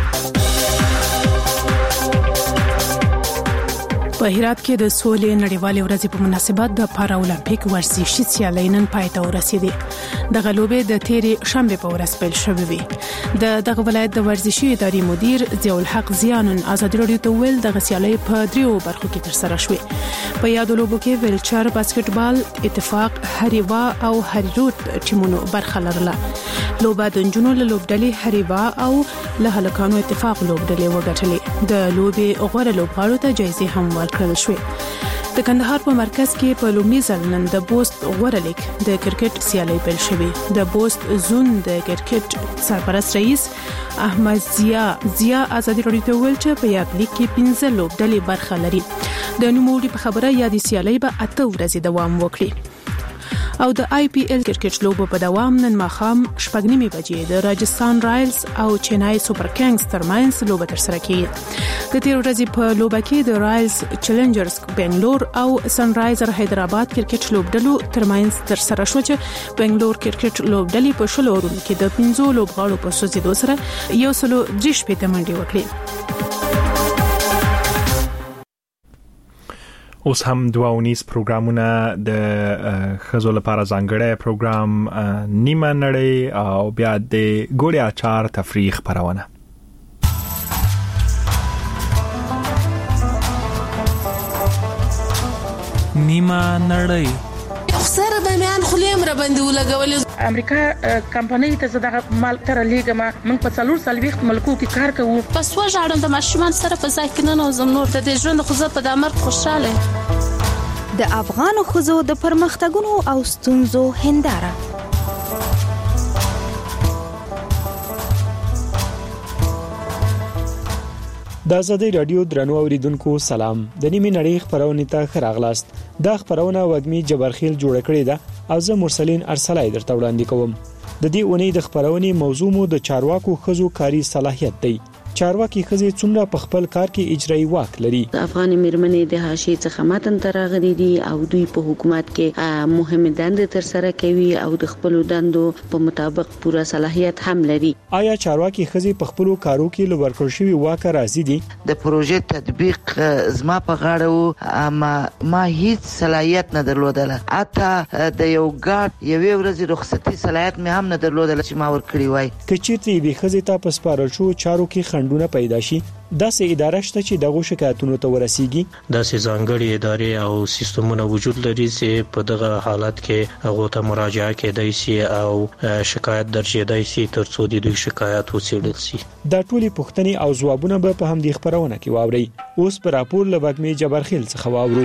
په هرات کې د سولې نړیوالې ورځې په مناسبت د پارا اولمپیک ورزشي سیالۍ نن پای ته ورسېدې. د غلوبې د تیرې شنبه په ورځ پیل شوې وي. دغه ولایت د ورزشي ادارې مدیر ضیاء الحق زیانن ازادي رادیو ته ویل د سیالۍ په 3 برخو کې تر سره شوې. په یادو لوبو کې ویلچر، باسکټبال، اتفاق، هریوا او هریروت ټیمونو برخه لرله. لوبه د نجونو له لوبډلې هریوا او له هلکانو اتفاق لوبډلې وګټلې. د لوبې غوړه لوبغاړو ته جایزې هم ورکړل شوې. د کندهار په مرکز کې په لومړي ځل نن د بوست غوړه لیګ د کرکټ سیالۍ پیل شوې. د بوست زون د کرکټ سرپرست رئیس احمد ضیا ازادي رادیو ته ویل چې په یاد لیګ کې 15 لوبډلې برخه لري. د نوموړي په خبره یادې سیالۍ به 8 ورځې دوام وکړي. او د IPL کرکټ لوبو په دوام نن ماښام 9:30 بجې د راجستان رایلز او چنای سوپر کینګز ترمنځ لوبه ترسره کیږي. د تیر ورځې په لوبه کې د رایلز چیلنجرز بنگلور او سن رایزر حیدرآباد کرکټ لوبډلو ترمنځ ترسره شو چې بنگلور کرکټ لوبډلې په شلو ورونو کې د 15 لوبغاړو په سوزیدو سره 130 منډې وکړې. اوس هم 2 پروګرامونه د خزو لپاره ځانګړی پروګرام نیمه نړۍ او بیا د ګوړې اچار تفریح خبرونه. نیمه نړۍ خسر د میان خلیم را باندې ولګول. امریکا کمپنۍ ته زده مال تر لیګما موږ په 440 ملکو کې کار کوو. پس وژاړم د ماشومان سره په ځای کې نه نوزم نور د ژوند خو زه په دمر خوشاله. د افغان خزو د پرمختګونو او ستونزو هنداره. د ازادي رادیو درنو اوریدونکو سلام. د نیمه نړۍ خبرونه ته خراغلاست. دا خبرونه وګمی جبرخیل جوړ کړی ده او زه مرسلین ارسلای درته وړاندې کوم. د دې اونۍ د خبرونه موضوع مو د چارواکو خزو کاری صلاحیت دی. چارواکي خزي څومره په خپل کار کې اجرایی واک لري. افغان میرمنې د حاشیې څخه متن ترغلي دي او دوی په حکومت کې مهمه دنده تر سره کوي او د خپل دندو په مطابق پوره صلاحیت هم لري. آیا چارواکي خزي په خپل کارو کې لورکړ شوی واک راځي دي؟ د پروژې تطبیق زما په غاړه ما هیڅ صلاحیت نه درلودله. اته د یو ګارد یوې ورځې رخصتي صلاحیت مې هم نه درلودله چې ما ورکړی وای. کچېرته به خزي ته په سپارل شو چارو کې خندونه پیدا شي. داسې اداره شته چې دغه شکایتونو ته ورسیږي. داسې ځانګړي ادارې او سیستمونه وجود لري چې په دغه حالت کې هغه ته مراجعه کېدای شي او شکایت درجیدای شي ترڅو د دوی شکایت وڅېړل شي. دا ټولې پوښتنې او ځوابونه به په همدې خبرونه کې واوري. اوس پر راپور لوګمې جبرخیل څخه واورو.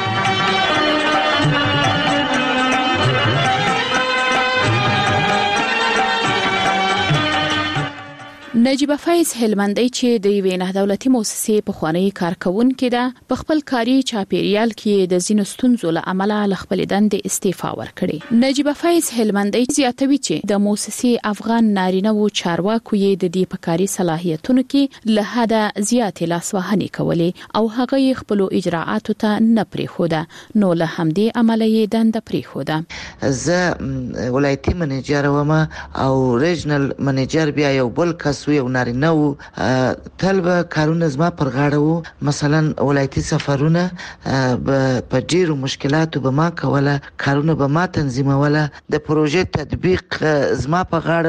نجیب فیض هلمندی چې د یوې نه دولتي مؤسسې په خوانی کارکونکو ده په خپل کاري چاپیریال کې د زینو ستونزو له امله ل خپل دندې استعفا ورکړي. نجیب فیض هلمندی زیاتوي چې د مؤسسې افغان نارینه و چارواکو یې د دې په کاري صلاحیتونو کې له حد زیات لاسوهنې کولې او هغه خپل اجراءاتو ته نه پریښوده نو له همدې عمله یې دنده پریښوده. زه ولایتي منیجر وم او ریجنل منیجر بیا یو بل کس یو نارینه وو. طلبه کارونه زما پر غاړه وو. مثلا ولایتي سفرونه په ډیرو مشکلاتو به ما کوله، کارونه به ما تنظیموله. د پروژې تطبیق زما په غاړه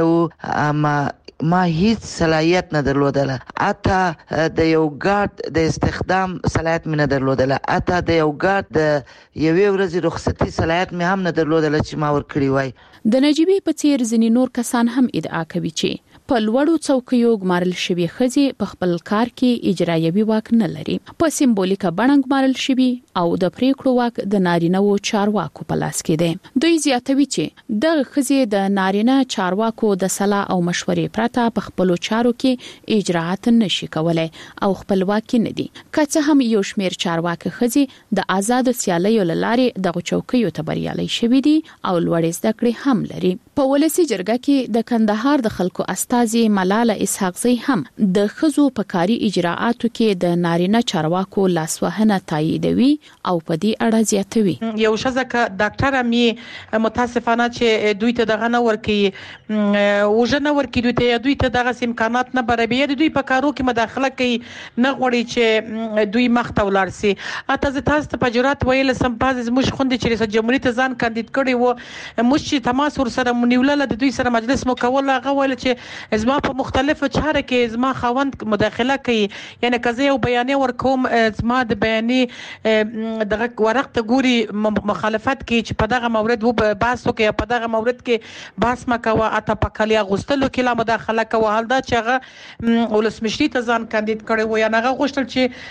وو. ما هیڅ صلاحیت نه درلودله. اته د یو ګارد د استخدام صلاحیت مې نه درلودله. اته د یو ګارد د یوې ورځې رخصتي صلاحیت مې هم نه درلودله چې ما ورکړی وای. د نجیبي په څیر ځینې نور کسان هم ادعا کوي چې په لوړو څوکیو ګمارل شوی خزي په خپل کار کې اجرایوي واک نه لري. په سمبولیکه بڼه ګمارل شوی او د پریکړو واک د نارینه و چارواکو په لاس کې دی. دوی زیاتوي چې د خزي د نارینه چارواکو د صلاح او مشورې پرته په خپل چارو کې اجراءات نشي کولای او خپلواکي نه دي. که څه هم یو شمیر چارواکي خزي د آزاد سیالیو لارې د چوکیو ته بریالي شوی دي او لوړ زده کړې هم لري. په ولسی جرګه کې د کندهار د خلکو استازي ملاله اسحاقزی هم د خزو په کاري اجراءاتو کې د نارینه چارواکو لاسوهنه تاییدوي او په دې اړه زیاتوي. یو شزکه ډاکټر امي متاسفانه چې دوی ته دغه نه ورکي وژنه ورکي دوی ته دغه امکانات نه برابرې دوی په کارو کې مداخله کوي نه غوړي چې دوی مخته ولاړ سي. اته تاسو ته په جرأت ویل سم پاز مش خوندې چې رئیس جمهوریت ځان کاندید کړي وو مش چې تماس ور سره مونیوله د دوی سره مجلس مو کول هغه ویل چې زما په مختلفو چاره کې زما خوند مداخله کوي. یعنی کزه یو بیانې ورکوم زما د بیانې دغه ورق ته ګوري مخالفت کوي چې په دغه مورد و بحث وکړي په دغه مورد کې بحث مکوه اته په کلیا غوستلو کې لا مداخله کوه. حال دا چې هغه ولسمشری ته ځان کاندید کړي و یا هغه غوښتل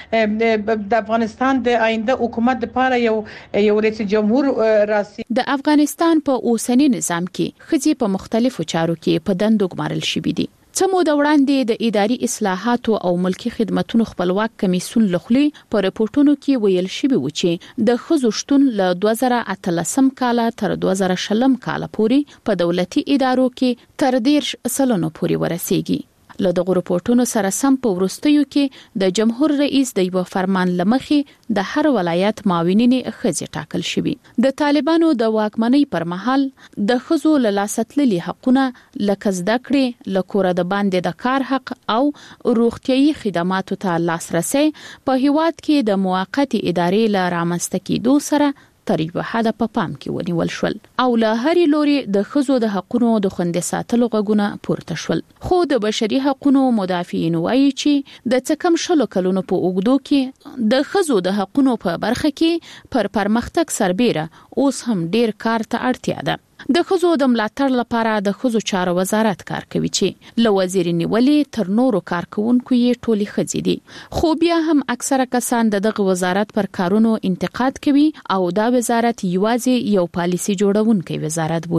چې د افغانستان د آینده حکومت لپاره یو رئیس جمهور راسي. د افغانستان په اوسنی نظام کې خزي په مختلفو چارو کې په دندو ګمارل شوی دي. څه موده وړاندې د اداري اصلاحاتو او ملکی خدماتو خپلواک کمیسیون لخوا په راپورټونو کې ویل شوی و چې د خزو شتون له 2013 کال تر 2020 کال پورې په دولتي ادارو کې تر 10% پورې ورسیږي. له دغه راپورټونو سره سم په ورستیو کې د جمهور رئیس د یو فرمان لمخې د هر ولایت معاونین خزي ټاکل شوی. د طالبانو د واکمنۍ پر مهال د خزو له لاساتللي حقونه لکه زده کړې لکوره د باندې د کار حق او روغتيایي خدماتو ته لاسرسي په هیواد کې د موقتی ادارې له رامنځته کېدو سره تر یو حد په پام کې ونیول شول او له هرې لوري د خزو د حقونو د خوندې ساتلو غوښتنه پورته شول. خو د بشري حقونو مدافعین وایي چې د څکم شلو کلونو په اوږدو کې د خزو د حقونو په برخه کې پر پرمختګ سربېره اوس هم ډیر کار ته اړتیا ده. د خزو د ملاتړ لپاره د خزو چارو وزارت کار کوي چې له وزیر نیولې تر نورو کارکونکو یې ټولي خزي دي. خو بیا هم اکثره کسان دغه وزارت پر کارونو انتقاد کوي او دا وزارت یوازې یو پالیسي جوړونکي وزارت بولي.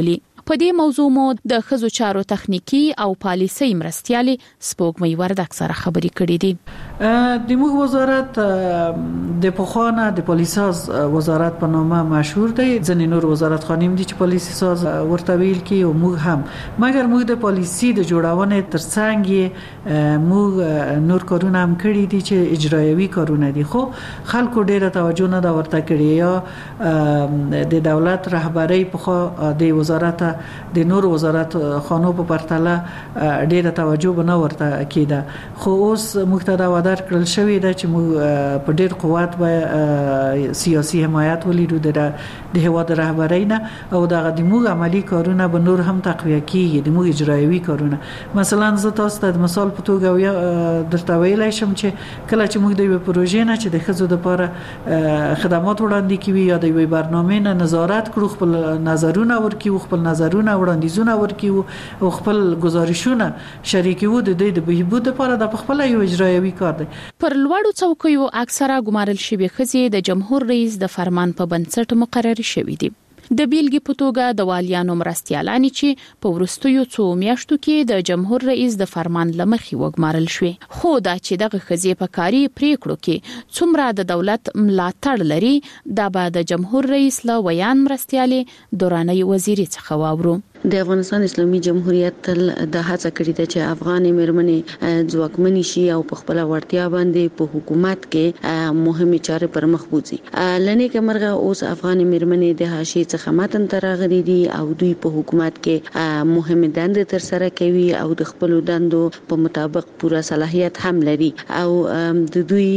په دې موضوع مو د ښځو چارو تخنیکی او پالیسي مرستيالي سپوږمۍ وردک سره خبرې کړې دي. د موږ وزارت د پخوانه د پالیساز وزارت په نامه مشهور دی. ځینې نور وزارت خانیم دي چې پالیسي ساز ورته ویل کی او موږ هم مګر موږ د پالیسي د جوړونې ترڅنګ موږ نور کارونه هم کړی دي چې اجرایوي کارونه دي. خو خلکو ډیره توجه نه دا ورته کړی یا د دولت رهبری په د وزارت د نور وزارت خانو په پرتله ډیره توجه بنه ورته کیده. خو اوس موږ ته دا وعده کړل شوې ده چې موږ په ډیر قوت به سیاسي حمایت ولیدو د هواد رهبری نه او دا د موږ عملی کارونه به نور هم تقویه کیږي. د موږ اجرایوي کارونه مثلا زه تاسو ته مثال په توګه درته ویلای شم چې کله چې موږ د یو پروژې نه چې د ښځو لپاره خدمات وړاندې کوي یا د یو برنامه نه نظارت کړو، خپل نظرونه ورکیو، خپل نظرونه وړاندیزونه ورکیو او خپل گزارشونه شریکو د دې د بهبود لپاره د خپل یو اجرایوي کار دی. پر لوړو څوکیو اکثره ګمارل شوی ښځې د جمهور رئیس د فرمان په بنسټ مقرر شوې دي. د بیلګې په توګه د والیانو مرستيالانی چې په ورستیو څو میاشتو کې د جمهور رئیس د فرمان لمخې وګمارل شوې، خو دا چې دغه ښځې په کاري پریکړو کې څومره د دولت ملاتړ لري دا به د جمهور رئیس له ویان مرستيالي دوراني وزیري څخه واورو. د افغانستان اسلامي جمهوریت تل د هڅه کړې ده چې افغان مېرمنې ځواکمنې شي او په خپل وړتیا باندې په حکومت کې مهمه چارې پر مخ بوځي. لنې کمرغه اوس افغان مېرمنې د حاشیې څخه ماتن تراغلي دي او دوی په حکومت کې مهمه دندې تر سره کوي او د خپل دندو په مطابق پوره صلاحیت هم لري او د دوی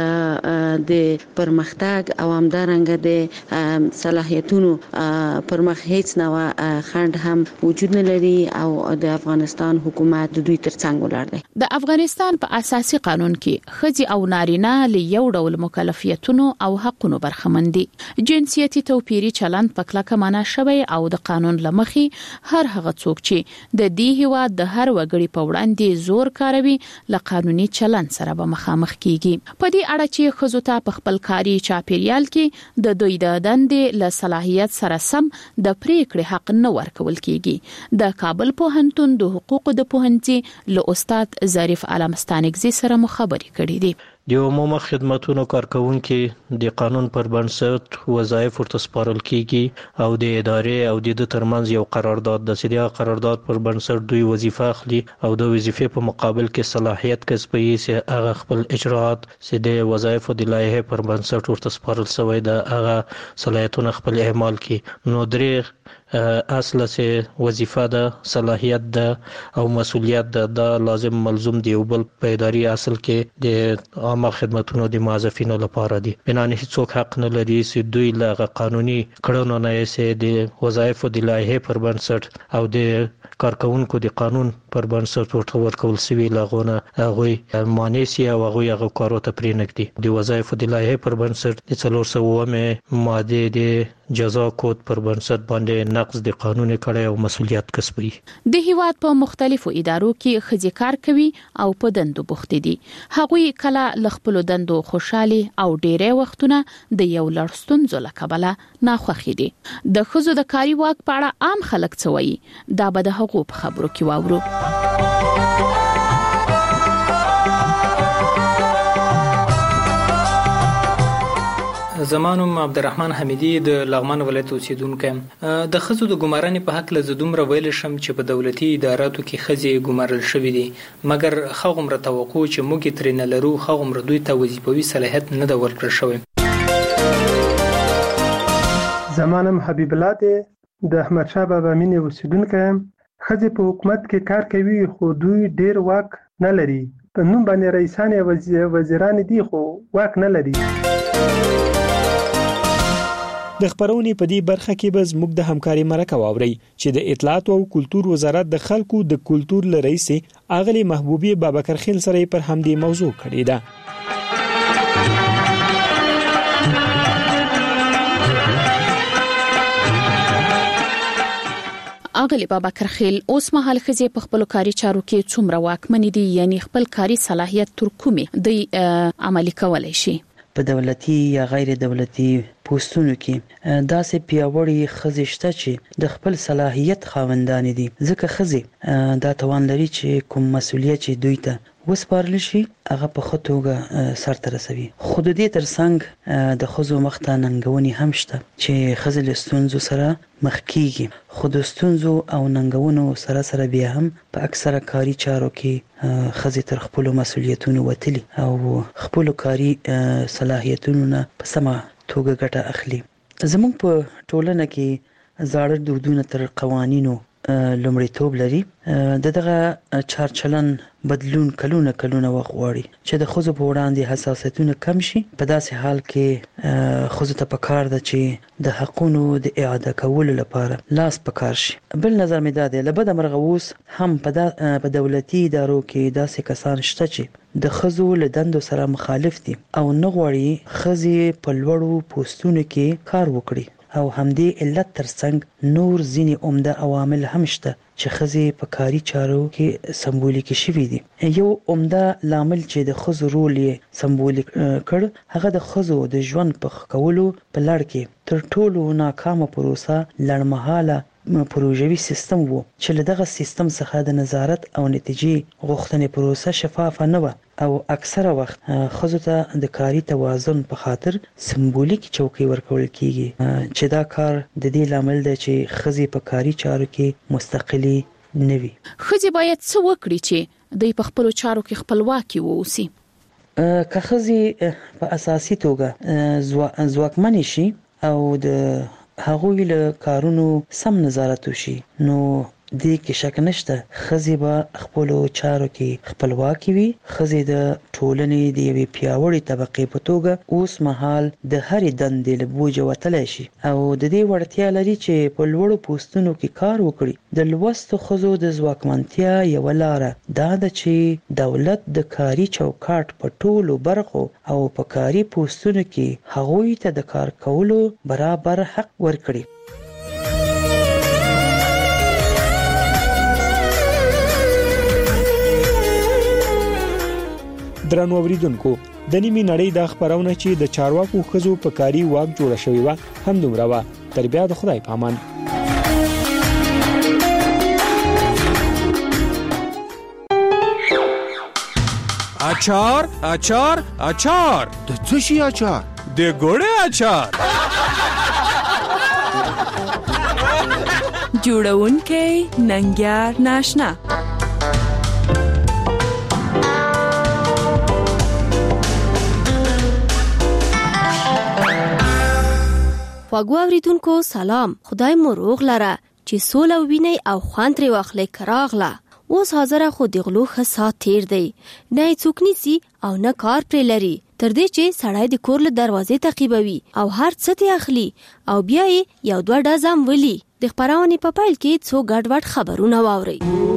د پرمختګ او همدارنګه د صلاحیتونو پر مخ هیڅ نوع خنډ هم وجود نه لري او د افغانستان حکومت د دوی ترڅنګ ولاړ دی. د افغانستان په اساسي قانون کې ښځې او نارینه له یو ډول مکلفیتونو او حقونو برخمن دي. جنسیتي توپیري چلند په کلکه معنا شوی او د قانون لمخې هر هغه څوک چې د دې هیواد د هر وګړي په وړاندې زور کاروي له قانوني چلند سره به مخامخ کیږي. په دې اړه چې ښځو ته په خپل کاري چاپیریال کې د دوی د دندې له صلاحیت سره سم د پریکړې حق نه ورکول کیږي. د کابل پوهنتون د حقوقو د پوهنځي له استاد ظریف علمستانګزي سره مخابري کړې دي. د عمومي خدماتو کارکونکو د قانون پر بنسټ وظایف ورته سپارل کیږي او د ادارې او د ترمنځ یو قرارداد د سړي قرارداد پر بنسټ دوی وظیفه اخلي او د وظیفې په مقابل کې صلاحیت کسبي چې هغه خپل اجراءات چې د وظایف د لایحه پر بنسټ ورته سپارل شوی د هغه صلاحیتونه خپل اعمال کوي. نو درې اصله چې وظیفه ده، صلاحیت ده او مسؤلیت ده، دا لازم ملزوم دی او بل په اداري اصل کې د عامه خدماتو د موظفینو لپاره دي. بنان هیڅوک حق نه لري چې دوی له قانوني کړنو نه یې د وظایف د لایحه پر بنسټ او د کارکونکو د قانون پر بنسټ ورته ورکول شوی لغونه هغه مانع سي او هغه کارو ته پرې نکدي. د وظایف د لایحه پر بنسټ د 400 ماده د جزا کود پر بنسټ باندې نقض د قانوني کړه او مسؤلیت کسبي. د هیواد په مختلفو ادارو کې ښځې کار کوي او په دندو بوخت دي. هغوی کله ل خپل دندو خوشحالي او ډېرې وختونه د یو لړستونزو له کبله ناخوښي دي. د ښځو د کاري واک په اړه عام خلک څه وایي دا به د هغو په خبرو کې واورو. زمانم عبدالرحمن حمیدی د لغمان ولایت اوسیدونکو د ښځو د ګمارنې په حق له دومره ویل شم چې په دولتي اداراتو کې ښځې ګمارل شوې دي مګر هغومره توقع چې موږ ترې نه لرو هغومره دوی ته وظیفوي صلاحیت نه ده ورکړل شوی. زمانم حبیب الله دی د احمد شاه بابا مینې اوسیدونکو. ښځې په حکومت کې کار کوي خو دوی ډیر واک نه لري. په نوم باندې رئیسان وزیران دي خو واک نه لري. د خبرونې په دې برخه کې به زموږ د همکاري مرکه واوري چې د اطلاعات او کلتور وزارت د خلکو د کلتور لرئیس اغلی محبوبي بابکر خیل سره پر همدې موضوع کړی ده. اغلی بابکر خیل اوس مهال ښځې په خپل کاري چارو کې څومره واکمن دي، یعنی خپل کاري صلاحیت تر کومه د عملي کولای شي؟ په دولتي یا غیر دولتي پوستونو کې داسې پیاوړي ښځې شته چې د خپل صلاحیت خاوندانې دي، ځکه ښځې دا توان لري چې کوم مسؤلیت چې دوی ته وسپارل شي هغه په ښه توګه سرته رسوي. خو د دې ترڅنګ د ښځو مخته ننګونې هم شته چې ښځې له ستونزو سره مخ کیږي، خو د ستونزو او ننګونو سره سره بیا هم په اکثره کاري چارو کې ښځې تر خپلو مسؤلیتونو وتلي او خپلو کاري صلاحیتونو نه په سمه توګه ګټه اخلي. زموږ په ټولنه کې زاړه دودونه تر قوانینو لومړیتوب لري. دغه چارچلن بدلون کلونه وخت غواړي چې د ښځو په وړاندې حساسیتونه کم شي. په داسې حال کې ښځو ته پکار ده چې د حقونو د اعاده کولو لپاره لاس پکار شي. بل نظر مې دا دی، له بده مرغه اوس هم په دولتي ادارو کې داسې کسان شته چې د ښځو له دندو سره مخالف دي او نه غواړي ښځې په لوړو پوستونو کې کار وکړي. او همدې علت ترڅنګ نور ځینې عمده عوامل هم شته چې ښځې په کاري چارو کې سمبولیک شوي دي. یو عمده لامل چې د ښځو رول یې سمبولیک کړ هغه د ښځو د ژوند په ښه کولو په لړ کې تر ټولو ناکامه پروسه لړمحاله پروژوي سیستم وو چې له دغه سیستم څخه د نظارت او نتیجې غوښتنې پروسه شفافه نه وه او اکثره وخت ښځو ته د کاري توازن په خاطر سمبولیک چوکۍ ورکول کیږي چې دا کار د دې لامل دی چې ښځې په کاري چارو کې مستقلي نه وي. ښځې باید څه وکړي چې دوی په خپلو چارو کې خپلواکي واوسي؟ که ښځې په اساسي توګه ځواکمنې شي او د هغوی له کارونو سم نظارت وشي نو دې کې شک نشته ښځې به خپلو چارو کې خپلواکي وي. ښځې د ټولنې د یوې پیاوړې طبقې په توګه اوس مهال د هرې دندې له بوجه وتلی شي او د دې وړتیا لري چې په لوړو پوستونو کې کار وکړي. د لوستو ښځو د ځواکمنتیا یوه لاره دا ده چې دولت د کاري چوکاټ په ټولو برخو او په کاري پوستونو کې هغوی ته د کار کولو برابر حق ورکړي. درنو اوریدونکو، د نیمې نړۍ د خبرونه چې د چارواکو ښځو په کاري واک جوړه شوې وه هم دومره وه. تر بیا د خدای پامان. اچار اچار اچار د څه شي اچار؟ د ګوړې اچار. جوړونکې ننګیار ناشنا. واګو اوریدونکو سلام، خدای مو روغ لره چې سوله ویني او خوان ترې واخلي کراغله. اوس حاضر خو د غلو ښه سات تیر دی، نه څوک نیسي او نه کار پرې لري، تر دې چې سړی د کور له دروازې تعقیبوي او هر څه ته اخلي او بیا یې یو دوه ډزم ولي. د خبرونې په پیل کې څو ګډوډ خبرونه واوري.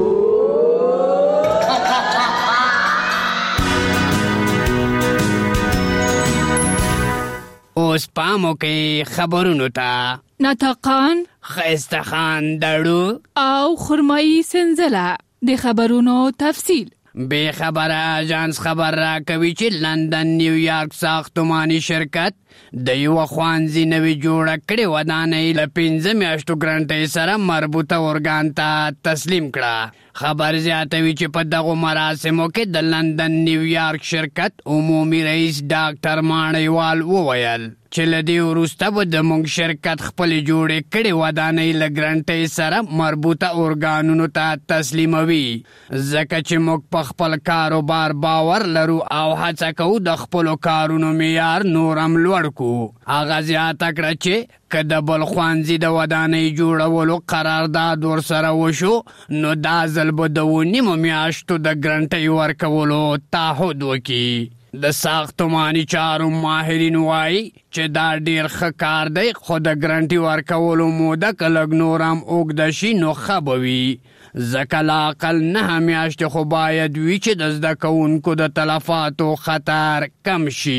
اوس پامو کې خبرونو ته ناتقان خیستخان دړو او خرمایي سنزله د خبرونو تفصیل. بے خبره اژانس خبر را کوي چې لندن نیویارک ساختماني شرکت د یو خوانزي نوې جوړه کړې ودانۍ له 15 میاشتو ګرانټۍ سره مربوطه ارګان ته تسلیم کړه. خبر زیاتوي چې په دغه مراسمو کې د لندن نیویارک شرکت عمومي رئیس ډاکټر ماڼیوال وویل چې له دې وروسته به د موږ شرکت خپلې جوړې کړې ودانۍ له ګرانټۍ سره مربوطه ارګانونو ته تسلیموي، ځکه چې موږ په خپل کاروبار باور لرو او هڅه کوو د خپلو کارونو معیار نور هم لوړ کړو. هغه زیاته کړه چې که د بل خوانزي د ودانۍ جوړولو قرارداد ورسره وشو نو دا ځل به د 9 میاشتو د ګرانټۍ ورکولو تعهد وکړي. د ساختماني چارو ماهرین وایي چې دا ډیر ښه کار دی، خو د ګرانټي ورکولو موده که لږ نور هم اوږده شي نو ښه به وي، ځکه لا اقل 9 میاشتې خو باید وي چې د زده کوونکو د تلفاتو خطر کم شي.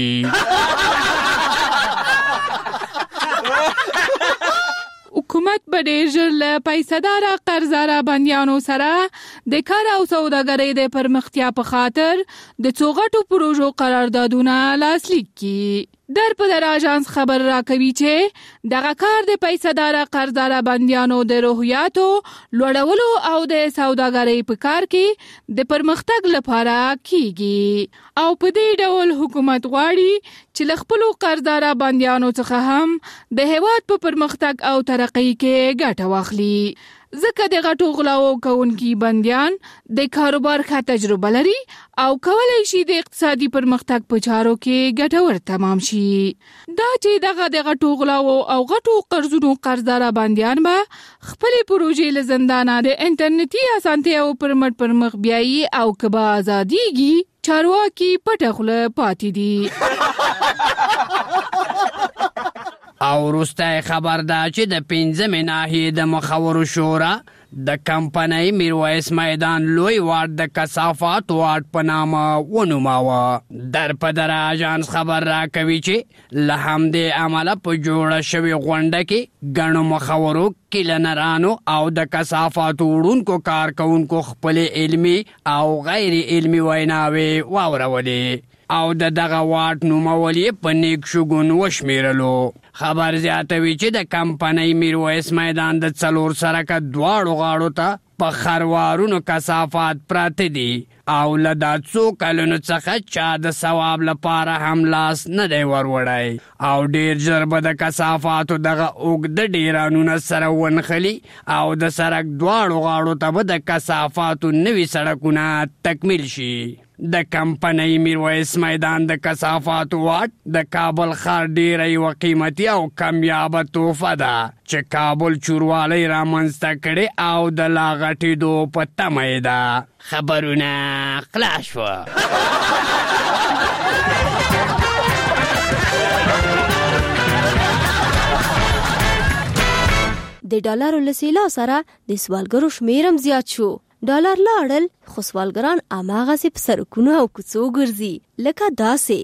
حکومت به ډېر ژر له پیسه‌داره قرضداره بندیانو سره د کار او سوداګرۍ د پرمختیا په خاطر د څو غټو پروژو قراردادونه لاسلیک کړي. در په در اژانس خبر راکوي چې دغه کار د پیسه‌دار قرضدار بندیانو د روحیاتو لوړولو او د سوداګرۍ په کار کې د پرمختګ لپاره کیږي او په دې ډول حکومت غواړي چې له خپلو قرضدار بندیانو څخه هم د هیواد په پرمختګ او ترقۍ کې ګټه واخلي. ځکه د غټو غلاو کوونکي بندیان د کاروبار ښه تجربه لري او کولای شي د اقتصادي پرمختګ په چارو کې ګټور تمام شي. دا چې دغه د غټو غلاو او غټو قرضونو قرضدار بندیان به خپلې پروژې له زندانه د انټرنیټي اسانتیاو پر مټ پر مخ بیایي او کبا ازاديږي چارواکي پټه خوله پاتې دي. او وروسته خبر ده چې د 15 ناحیې د مخورو شورا د کمپنۍ میرویس میدان لوی وارد د کثافات وارد په نامه ونوماوه. در په در اژانس خبر راکوي چې له همدې امله په جوړه شوې غونډه کې ګڼو مخورو کلینرانو او د کثافاتو وړونکو کارکوونکو خپلې علمي او غیر علمي ویناوې واورولې او دغه واټ نومول یې په نیک شګون وشمیرلو. خبر زیاتوي چې د کمپنۍ میرویس میدان د 4 سرکه دواړو غاړو ته په خروارونو کثافات پراته دي او له دا څو کلونو څخه چا د ثواب لپاره هم لاس نه دی وروړی او ډیر ژر به د کثافاتو دغه اوږده ډیرانونه سره ونښلي او د سرک دواړو غاړو ته به د کثافاتو نوي سړکونه تکمیل شي. د کمپنۍ میرویس میدان د کثافاتو واټ د کابل ښار ډیره یوه قیمتي او کمیابه تحفه ده چې کابل چوروالی رامنځته کړې او د لا غټېدو په تمه یې ده. خبرونه خلاص شوه. د ډالرو له سیلا سره د سوالګرو شمیرم زیات شو. ډالر لاړل خو سوالګران اماغسې په سرکونو او کوڅو ګرځي لکه داسې.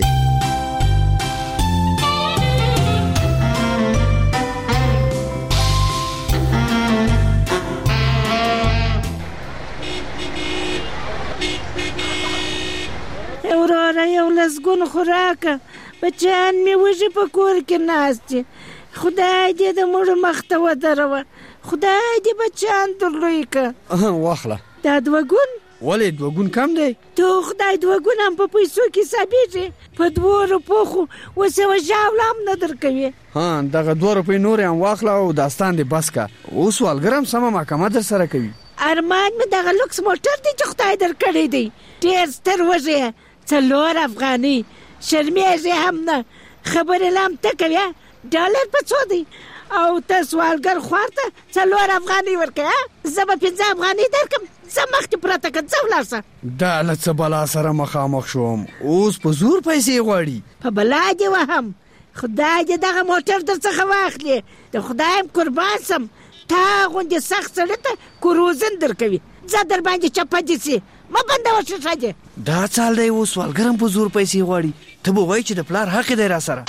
وراره یو لسګون خوراکه بچیان مې وږي په کور کې ناست دي. خدای دې د مړو مخ ته ودروه. خدای دې بچیان درلوی که. واخله دا 2 ګون. ولې 2 ګون کم دی؟ تو خدای 2 ګون هم په پیسو کې حسابېږي. په 2 روپو خو اوس یوه ژاوله هم نه درکوي. دغه 2 روپۍ نورې هم واخله او داستان دې بس که. اوس سوالګر هم سمه محکمه در سره کوي. ارمان مې دغه لوکس موټر دی چې خدای درکړی دی. ډېر ستر وږی 4 افغانۍ. شرمېږې هم نه. خبرې لا هم ته کوې. ډالر په څو دی او ته سوالګر خوار ته 4 افغانۍ ورکوې. زه به 15 افغانۍ درکم. زه مخکې پرته که ځه ولاړ شه. دا له څه بلا سره مخامخ شوم. اوس په زور پیسې غواړي. په بلا دې وهم. خدای دې دغه موټر در څخه واخلي. د خدایم قربان سم. تا غوندې سخت سړي ته کروزن درکوي. ځه در باندې چپه دې سي. ما بندوه ښیښه دې. دا چال دی اوس سوالګر هم په زور پیسې غواړي. ته به وایي چې د پلار حق دی را سره.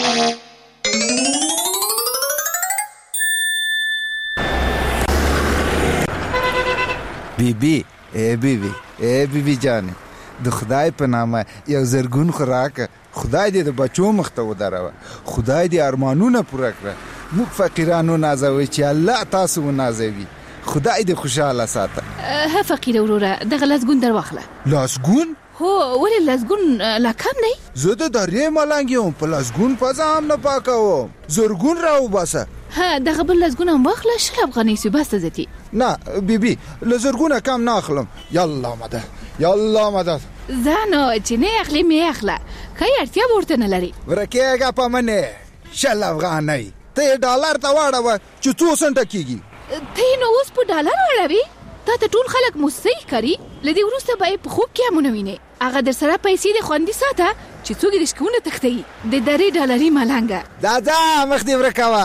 بیبی بیبی جانې د خدای په نامه یو زرګون خوراک. خدای دې د بچو مخ ته ودروه. خدای دې ارمانونه پوره کړه. موږ فقیرانو نازوي چې الله تاسو ونازوي. خدای دې خوشاله ساته. ها فقیر وروره دغه لسګون در واخله. لسګون؟ هو ولې لسګون لا کم دی؟ زه د درې ملنګ یم. په لسګون پزه هم نه پاکوم. زرګون راوباسه. ها دغه بل لسګون هم واخله. 10 افغانۍ سو بس ته ځتي. نه بیبي له زرګونه کم نه اخلم. یالله مدد یالله مدد. زانو چې نه اخلي مې اخله. که اړتیا ورته نه لري. ورکېږه په منې 10 افغانۍ. ته ډالر ته واړوه چې 2 سنټه کېږي. ته نو اوس په ډالر واړوي؟ تا ته ټول خلک موسۍ کوي. له دې وروسته به یې په خوب کې هم ونه وینې. هغه در سره پیسې د خوندي ساته چې څوک یې د شکونه تښتوي. د درې ډالري ملنګه. دا ځه مخ دې ورکوه.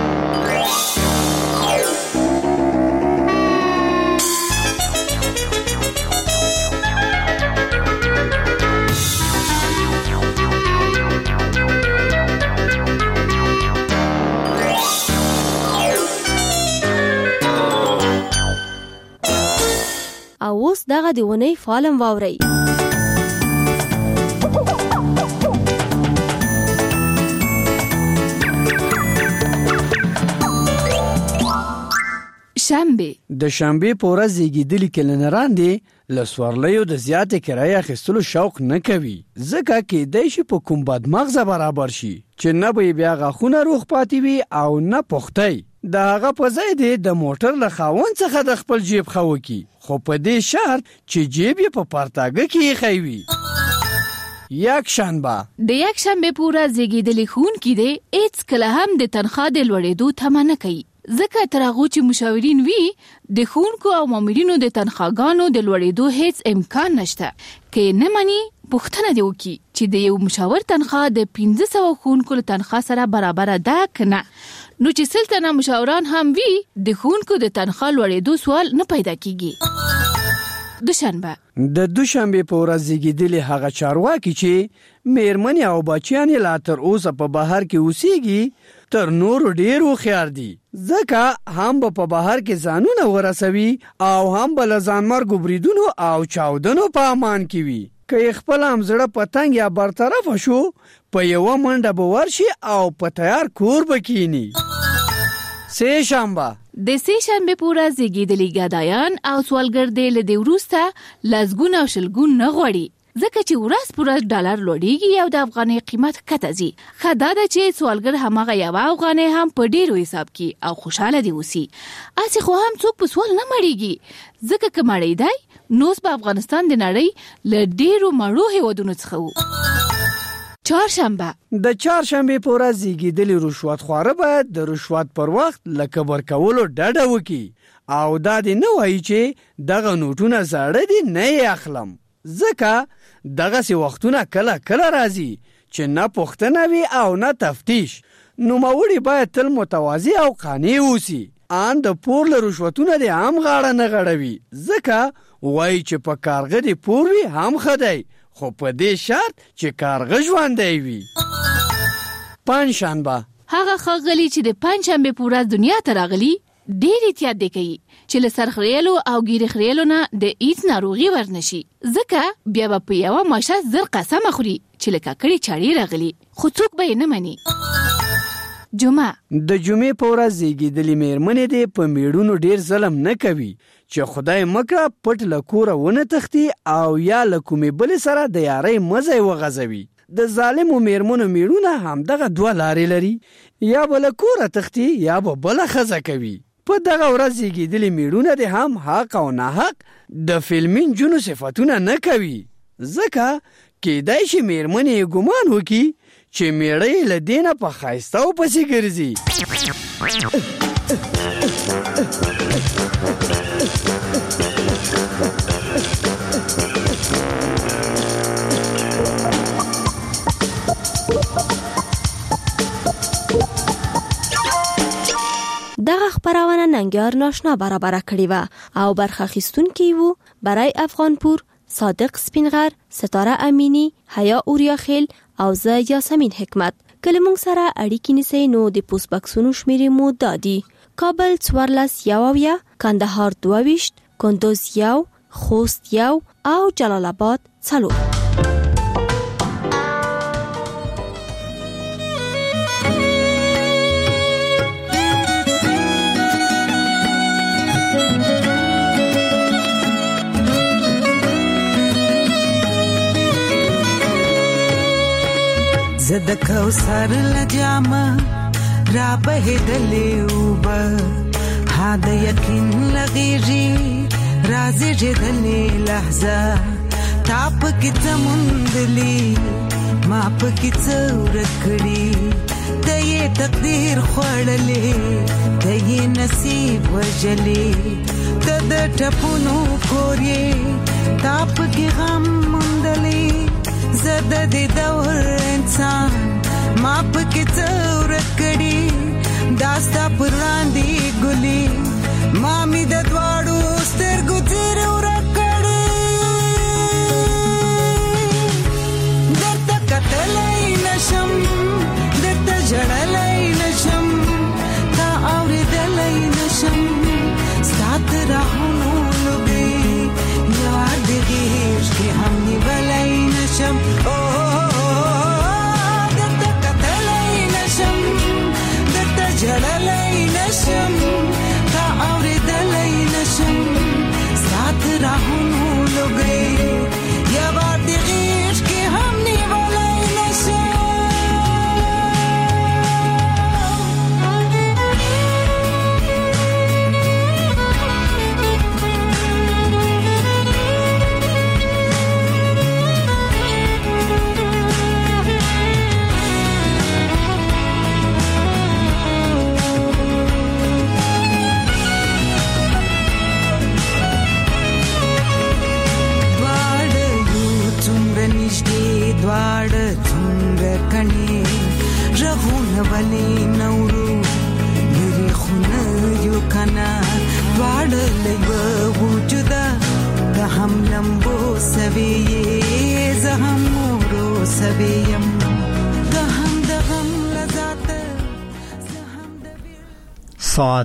او اوس دغه د ونې فالم واورئ. د شنبه په ورځ زیږیدلي کلینران دي له سوارلیو د زیاتې کرایه اخیستلو شوق نه کوي، ځکه کېدای شي په کوم بدمغزه برابر شي چې نه به بیا غاښونه روغ پاتې وي او نه پختی. د هغه په ځای دی د موټر له خاوند څخه د خپل جیب خوکي، خو په دې شرط چې جیب یې په پرتاګه کې ایښی وي. یک شنبه د یک شنبه په ورځ زیږیدلي ښوونکي دی هېڅ کله هم د تنخوا د لوړېدو تمه نه کوي، ځکه تر هغو چې مشاورین وي د ښوونکو او مامورینو د تنخواګانو د لوړېدو هېڅ امکان نشته. که یې نه مني پوښتنه دې وکړي چې د یو مشاور تنخوا د 1500 ښوونکو له تنخوا سره برابره ده که نه، نو چې 100 تنه مشاوران هم وي د ښوونکو د تنخوا لوړېدو سوال نه پیدا کیږي. دوشنبه د دوشنبه په ورځ زیږیدلي هغه چارواکي چې میرمنې او بچیانې لا تر اوسه په بهر کې اوسېږي تر نورو ډېر هوښیار دي، ځکه هم به په بهر کې ځانونه ورسوي او هم به له ځانمرګو بریدونو او چاودنو په امان کې وي. که یې خپل هم زړه په تنګ یا برطرفه شو په یوه منډه به ورشي او په تیار کور به کینی. سه شنبه د سه شنبه په ورځ زیږیدلي ګدایان او سوالګر دی له دې وروسته لسګون او شلګون نه غواړي، ځکه چې ورځ په ورځ ډالر لوړېږي او د افغانۍ قیمت کته ځي. ښه دا ده چې سوالګر هماغه یوه افغانۍ هم په ډېرو حساب کې او خوشحاله دي اوسي. هسې خو هم څوک په سوال نه مړېږي، ځکه که مړېدی نو اوس په افغانستان د نړۍ له ډېرو مړو هېوادونو څخه وو. چهارشنبه د چهارشنبې په ورځ زیږیدلي رشوت خواره باید د رشوت پر وخت له کبر کولو ډډه وکړي او دا دې نه وایي چې دغه نوټونه زاړه دي نه یې اخلم، ځکه دغسې وختونه کله کله راځي چې نه پوښتنه وي او نه تفتیش. نوموړي باید تل متواضع او قانع اوسي، ان د پور له رشوتونه دې هم غاړه نه غړوي، ځکه وایي چې په کارغه دې پور وي هم ښه دی، خو په دې شرط چې کارغه ژوندی وي. پنجشنبه هغه ښاغلي چې د پنجشنبې په ورځ دنیا ته راغلي ډېر احتیاط دی کوي چې له سرخریلو او ګیرې خریلو نه د هیڅ ناروغي ورنشي، ځکه بیا به په یوه ماشه زر قسمه خوري چې له ککړې چاړې راغلي، خو څوک به یې نه مني. جمعه د جمعې په ورځ زیږیدلي میرمنې دې په میړونو ډېر ظلم نه کوي چې خدای مکړه پټ له کوره ونه تښتي او یا له کومې بلې سره د یارۍ مزی وغځوي. د ظالمو میرمنو میړونه همدغه دوه لارې لري، یا به له کوره تښتي یا به بله ښځه کوي. په دغه ورځ زیږیدلي میړونه دې هم حق او ناحق د فلمي نجونو صفتونه نه کوي، ځکه کېدای شي میرمنې یې ګمان وکړي چې میړه له دې نه په ښایستهو پسې ګرځي. دغه خبرونه ننګیار ناشنا برابر کړی و او برخه اخیستونکي وو برای افغانپور، صادق سپینغر، ستاره امینی، حیا اوریاخیل او زه یاسمین حکمت. کله مونږ سره اړیکې نیسئ نو د پوسټ بکسونو شمیرې مو دادي: کابل 14 کندهار 22 کندوز 1 خوست 1 او جلال آباد 4. زد کوثر لجامه را بهدلې وبه ها د یقین لغیږي رازي جدلې لحظه تا پکې تمندلې ما پکې څور کړې د یې تقدیر خوړلې د یې نصیب وجلې د ټپونو کورې تا پکې غم مندلې زد د دور انسان ما پکې څور کړي داستا پراندې ګلي ما می د دواړو سترګو تیر ور کړي درته کتلای نشم درته جړلای نشم تا اورېدلای نشم سات راهونو لګي یاد دې چې هم نیولای نشم درته کتلای نشم درته جړلای نشم تا اورېدلای راهونو لګي یا باد غیش کې هم نیولای نشه دواړه څنګه کني رغونه ولې نورو لري خونه یو کنا دواړه لږه وجوده د هم لمبو سوي زه هم مورو سویم د هم د غم لذات ساعت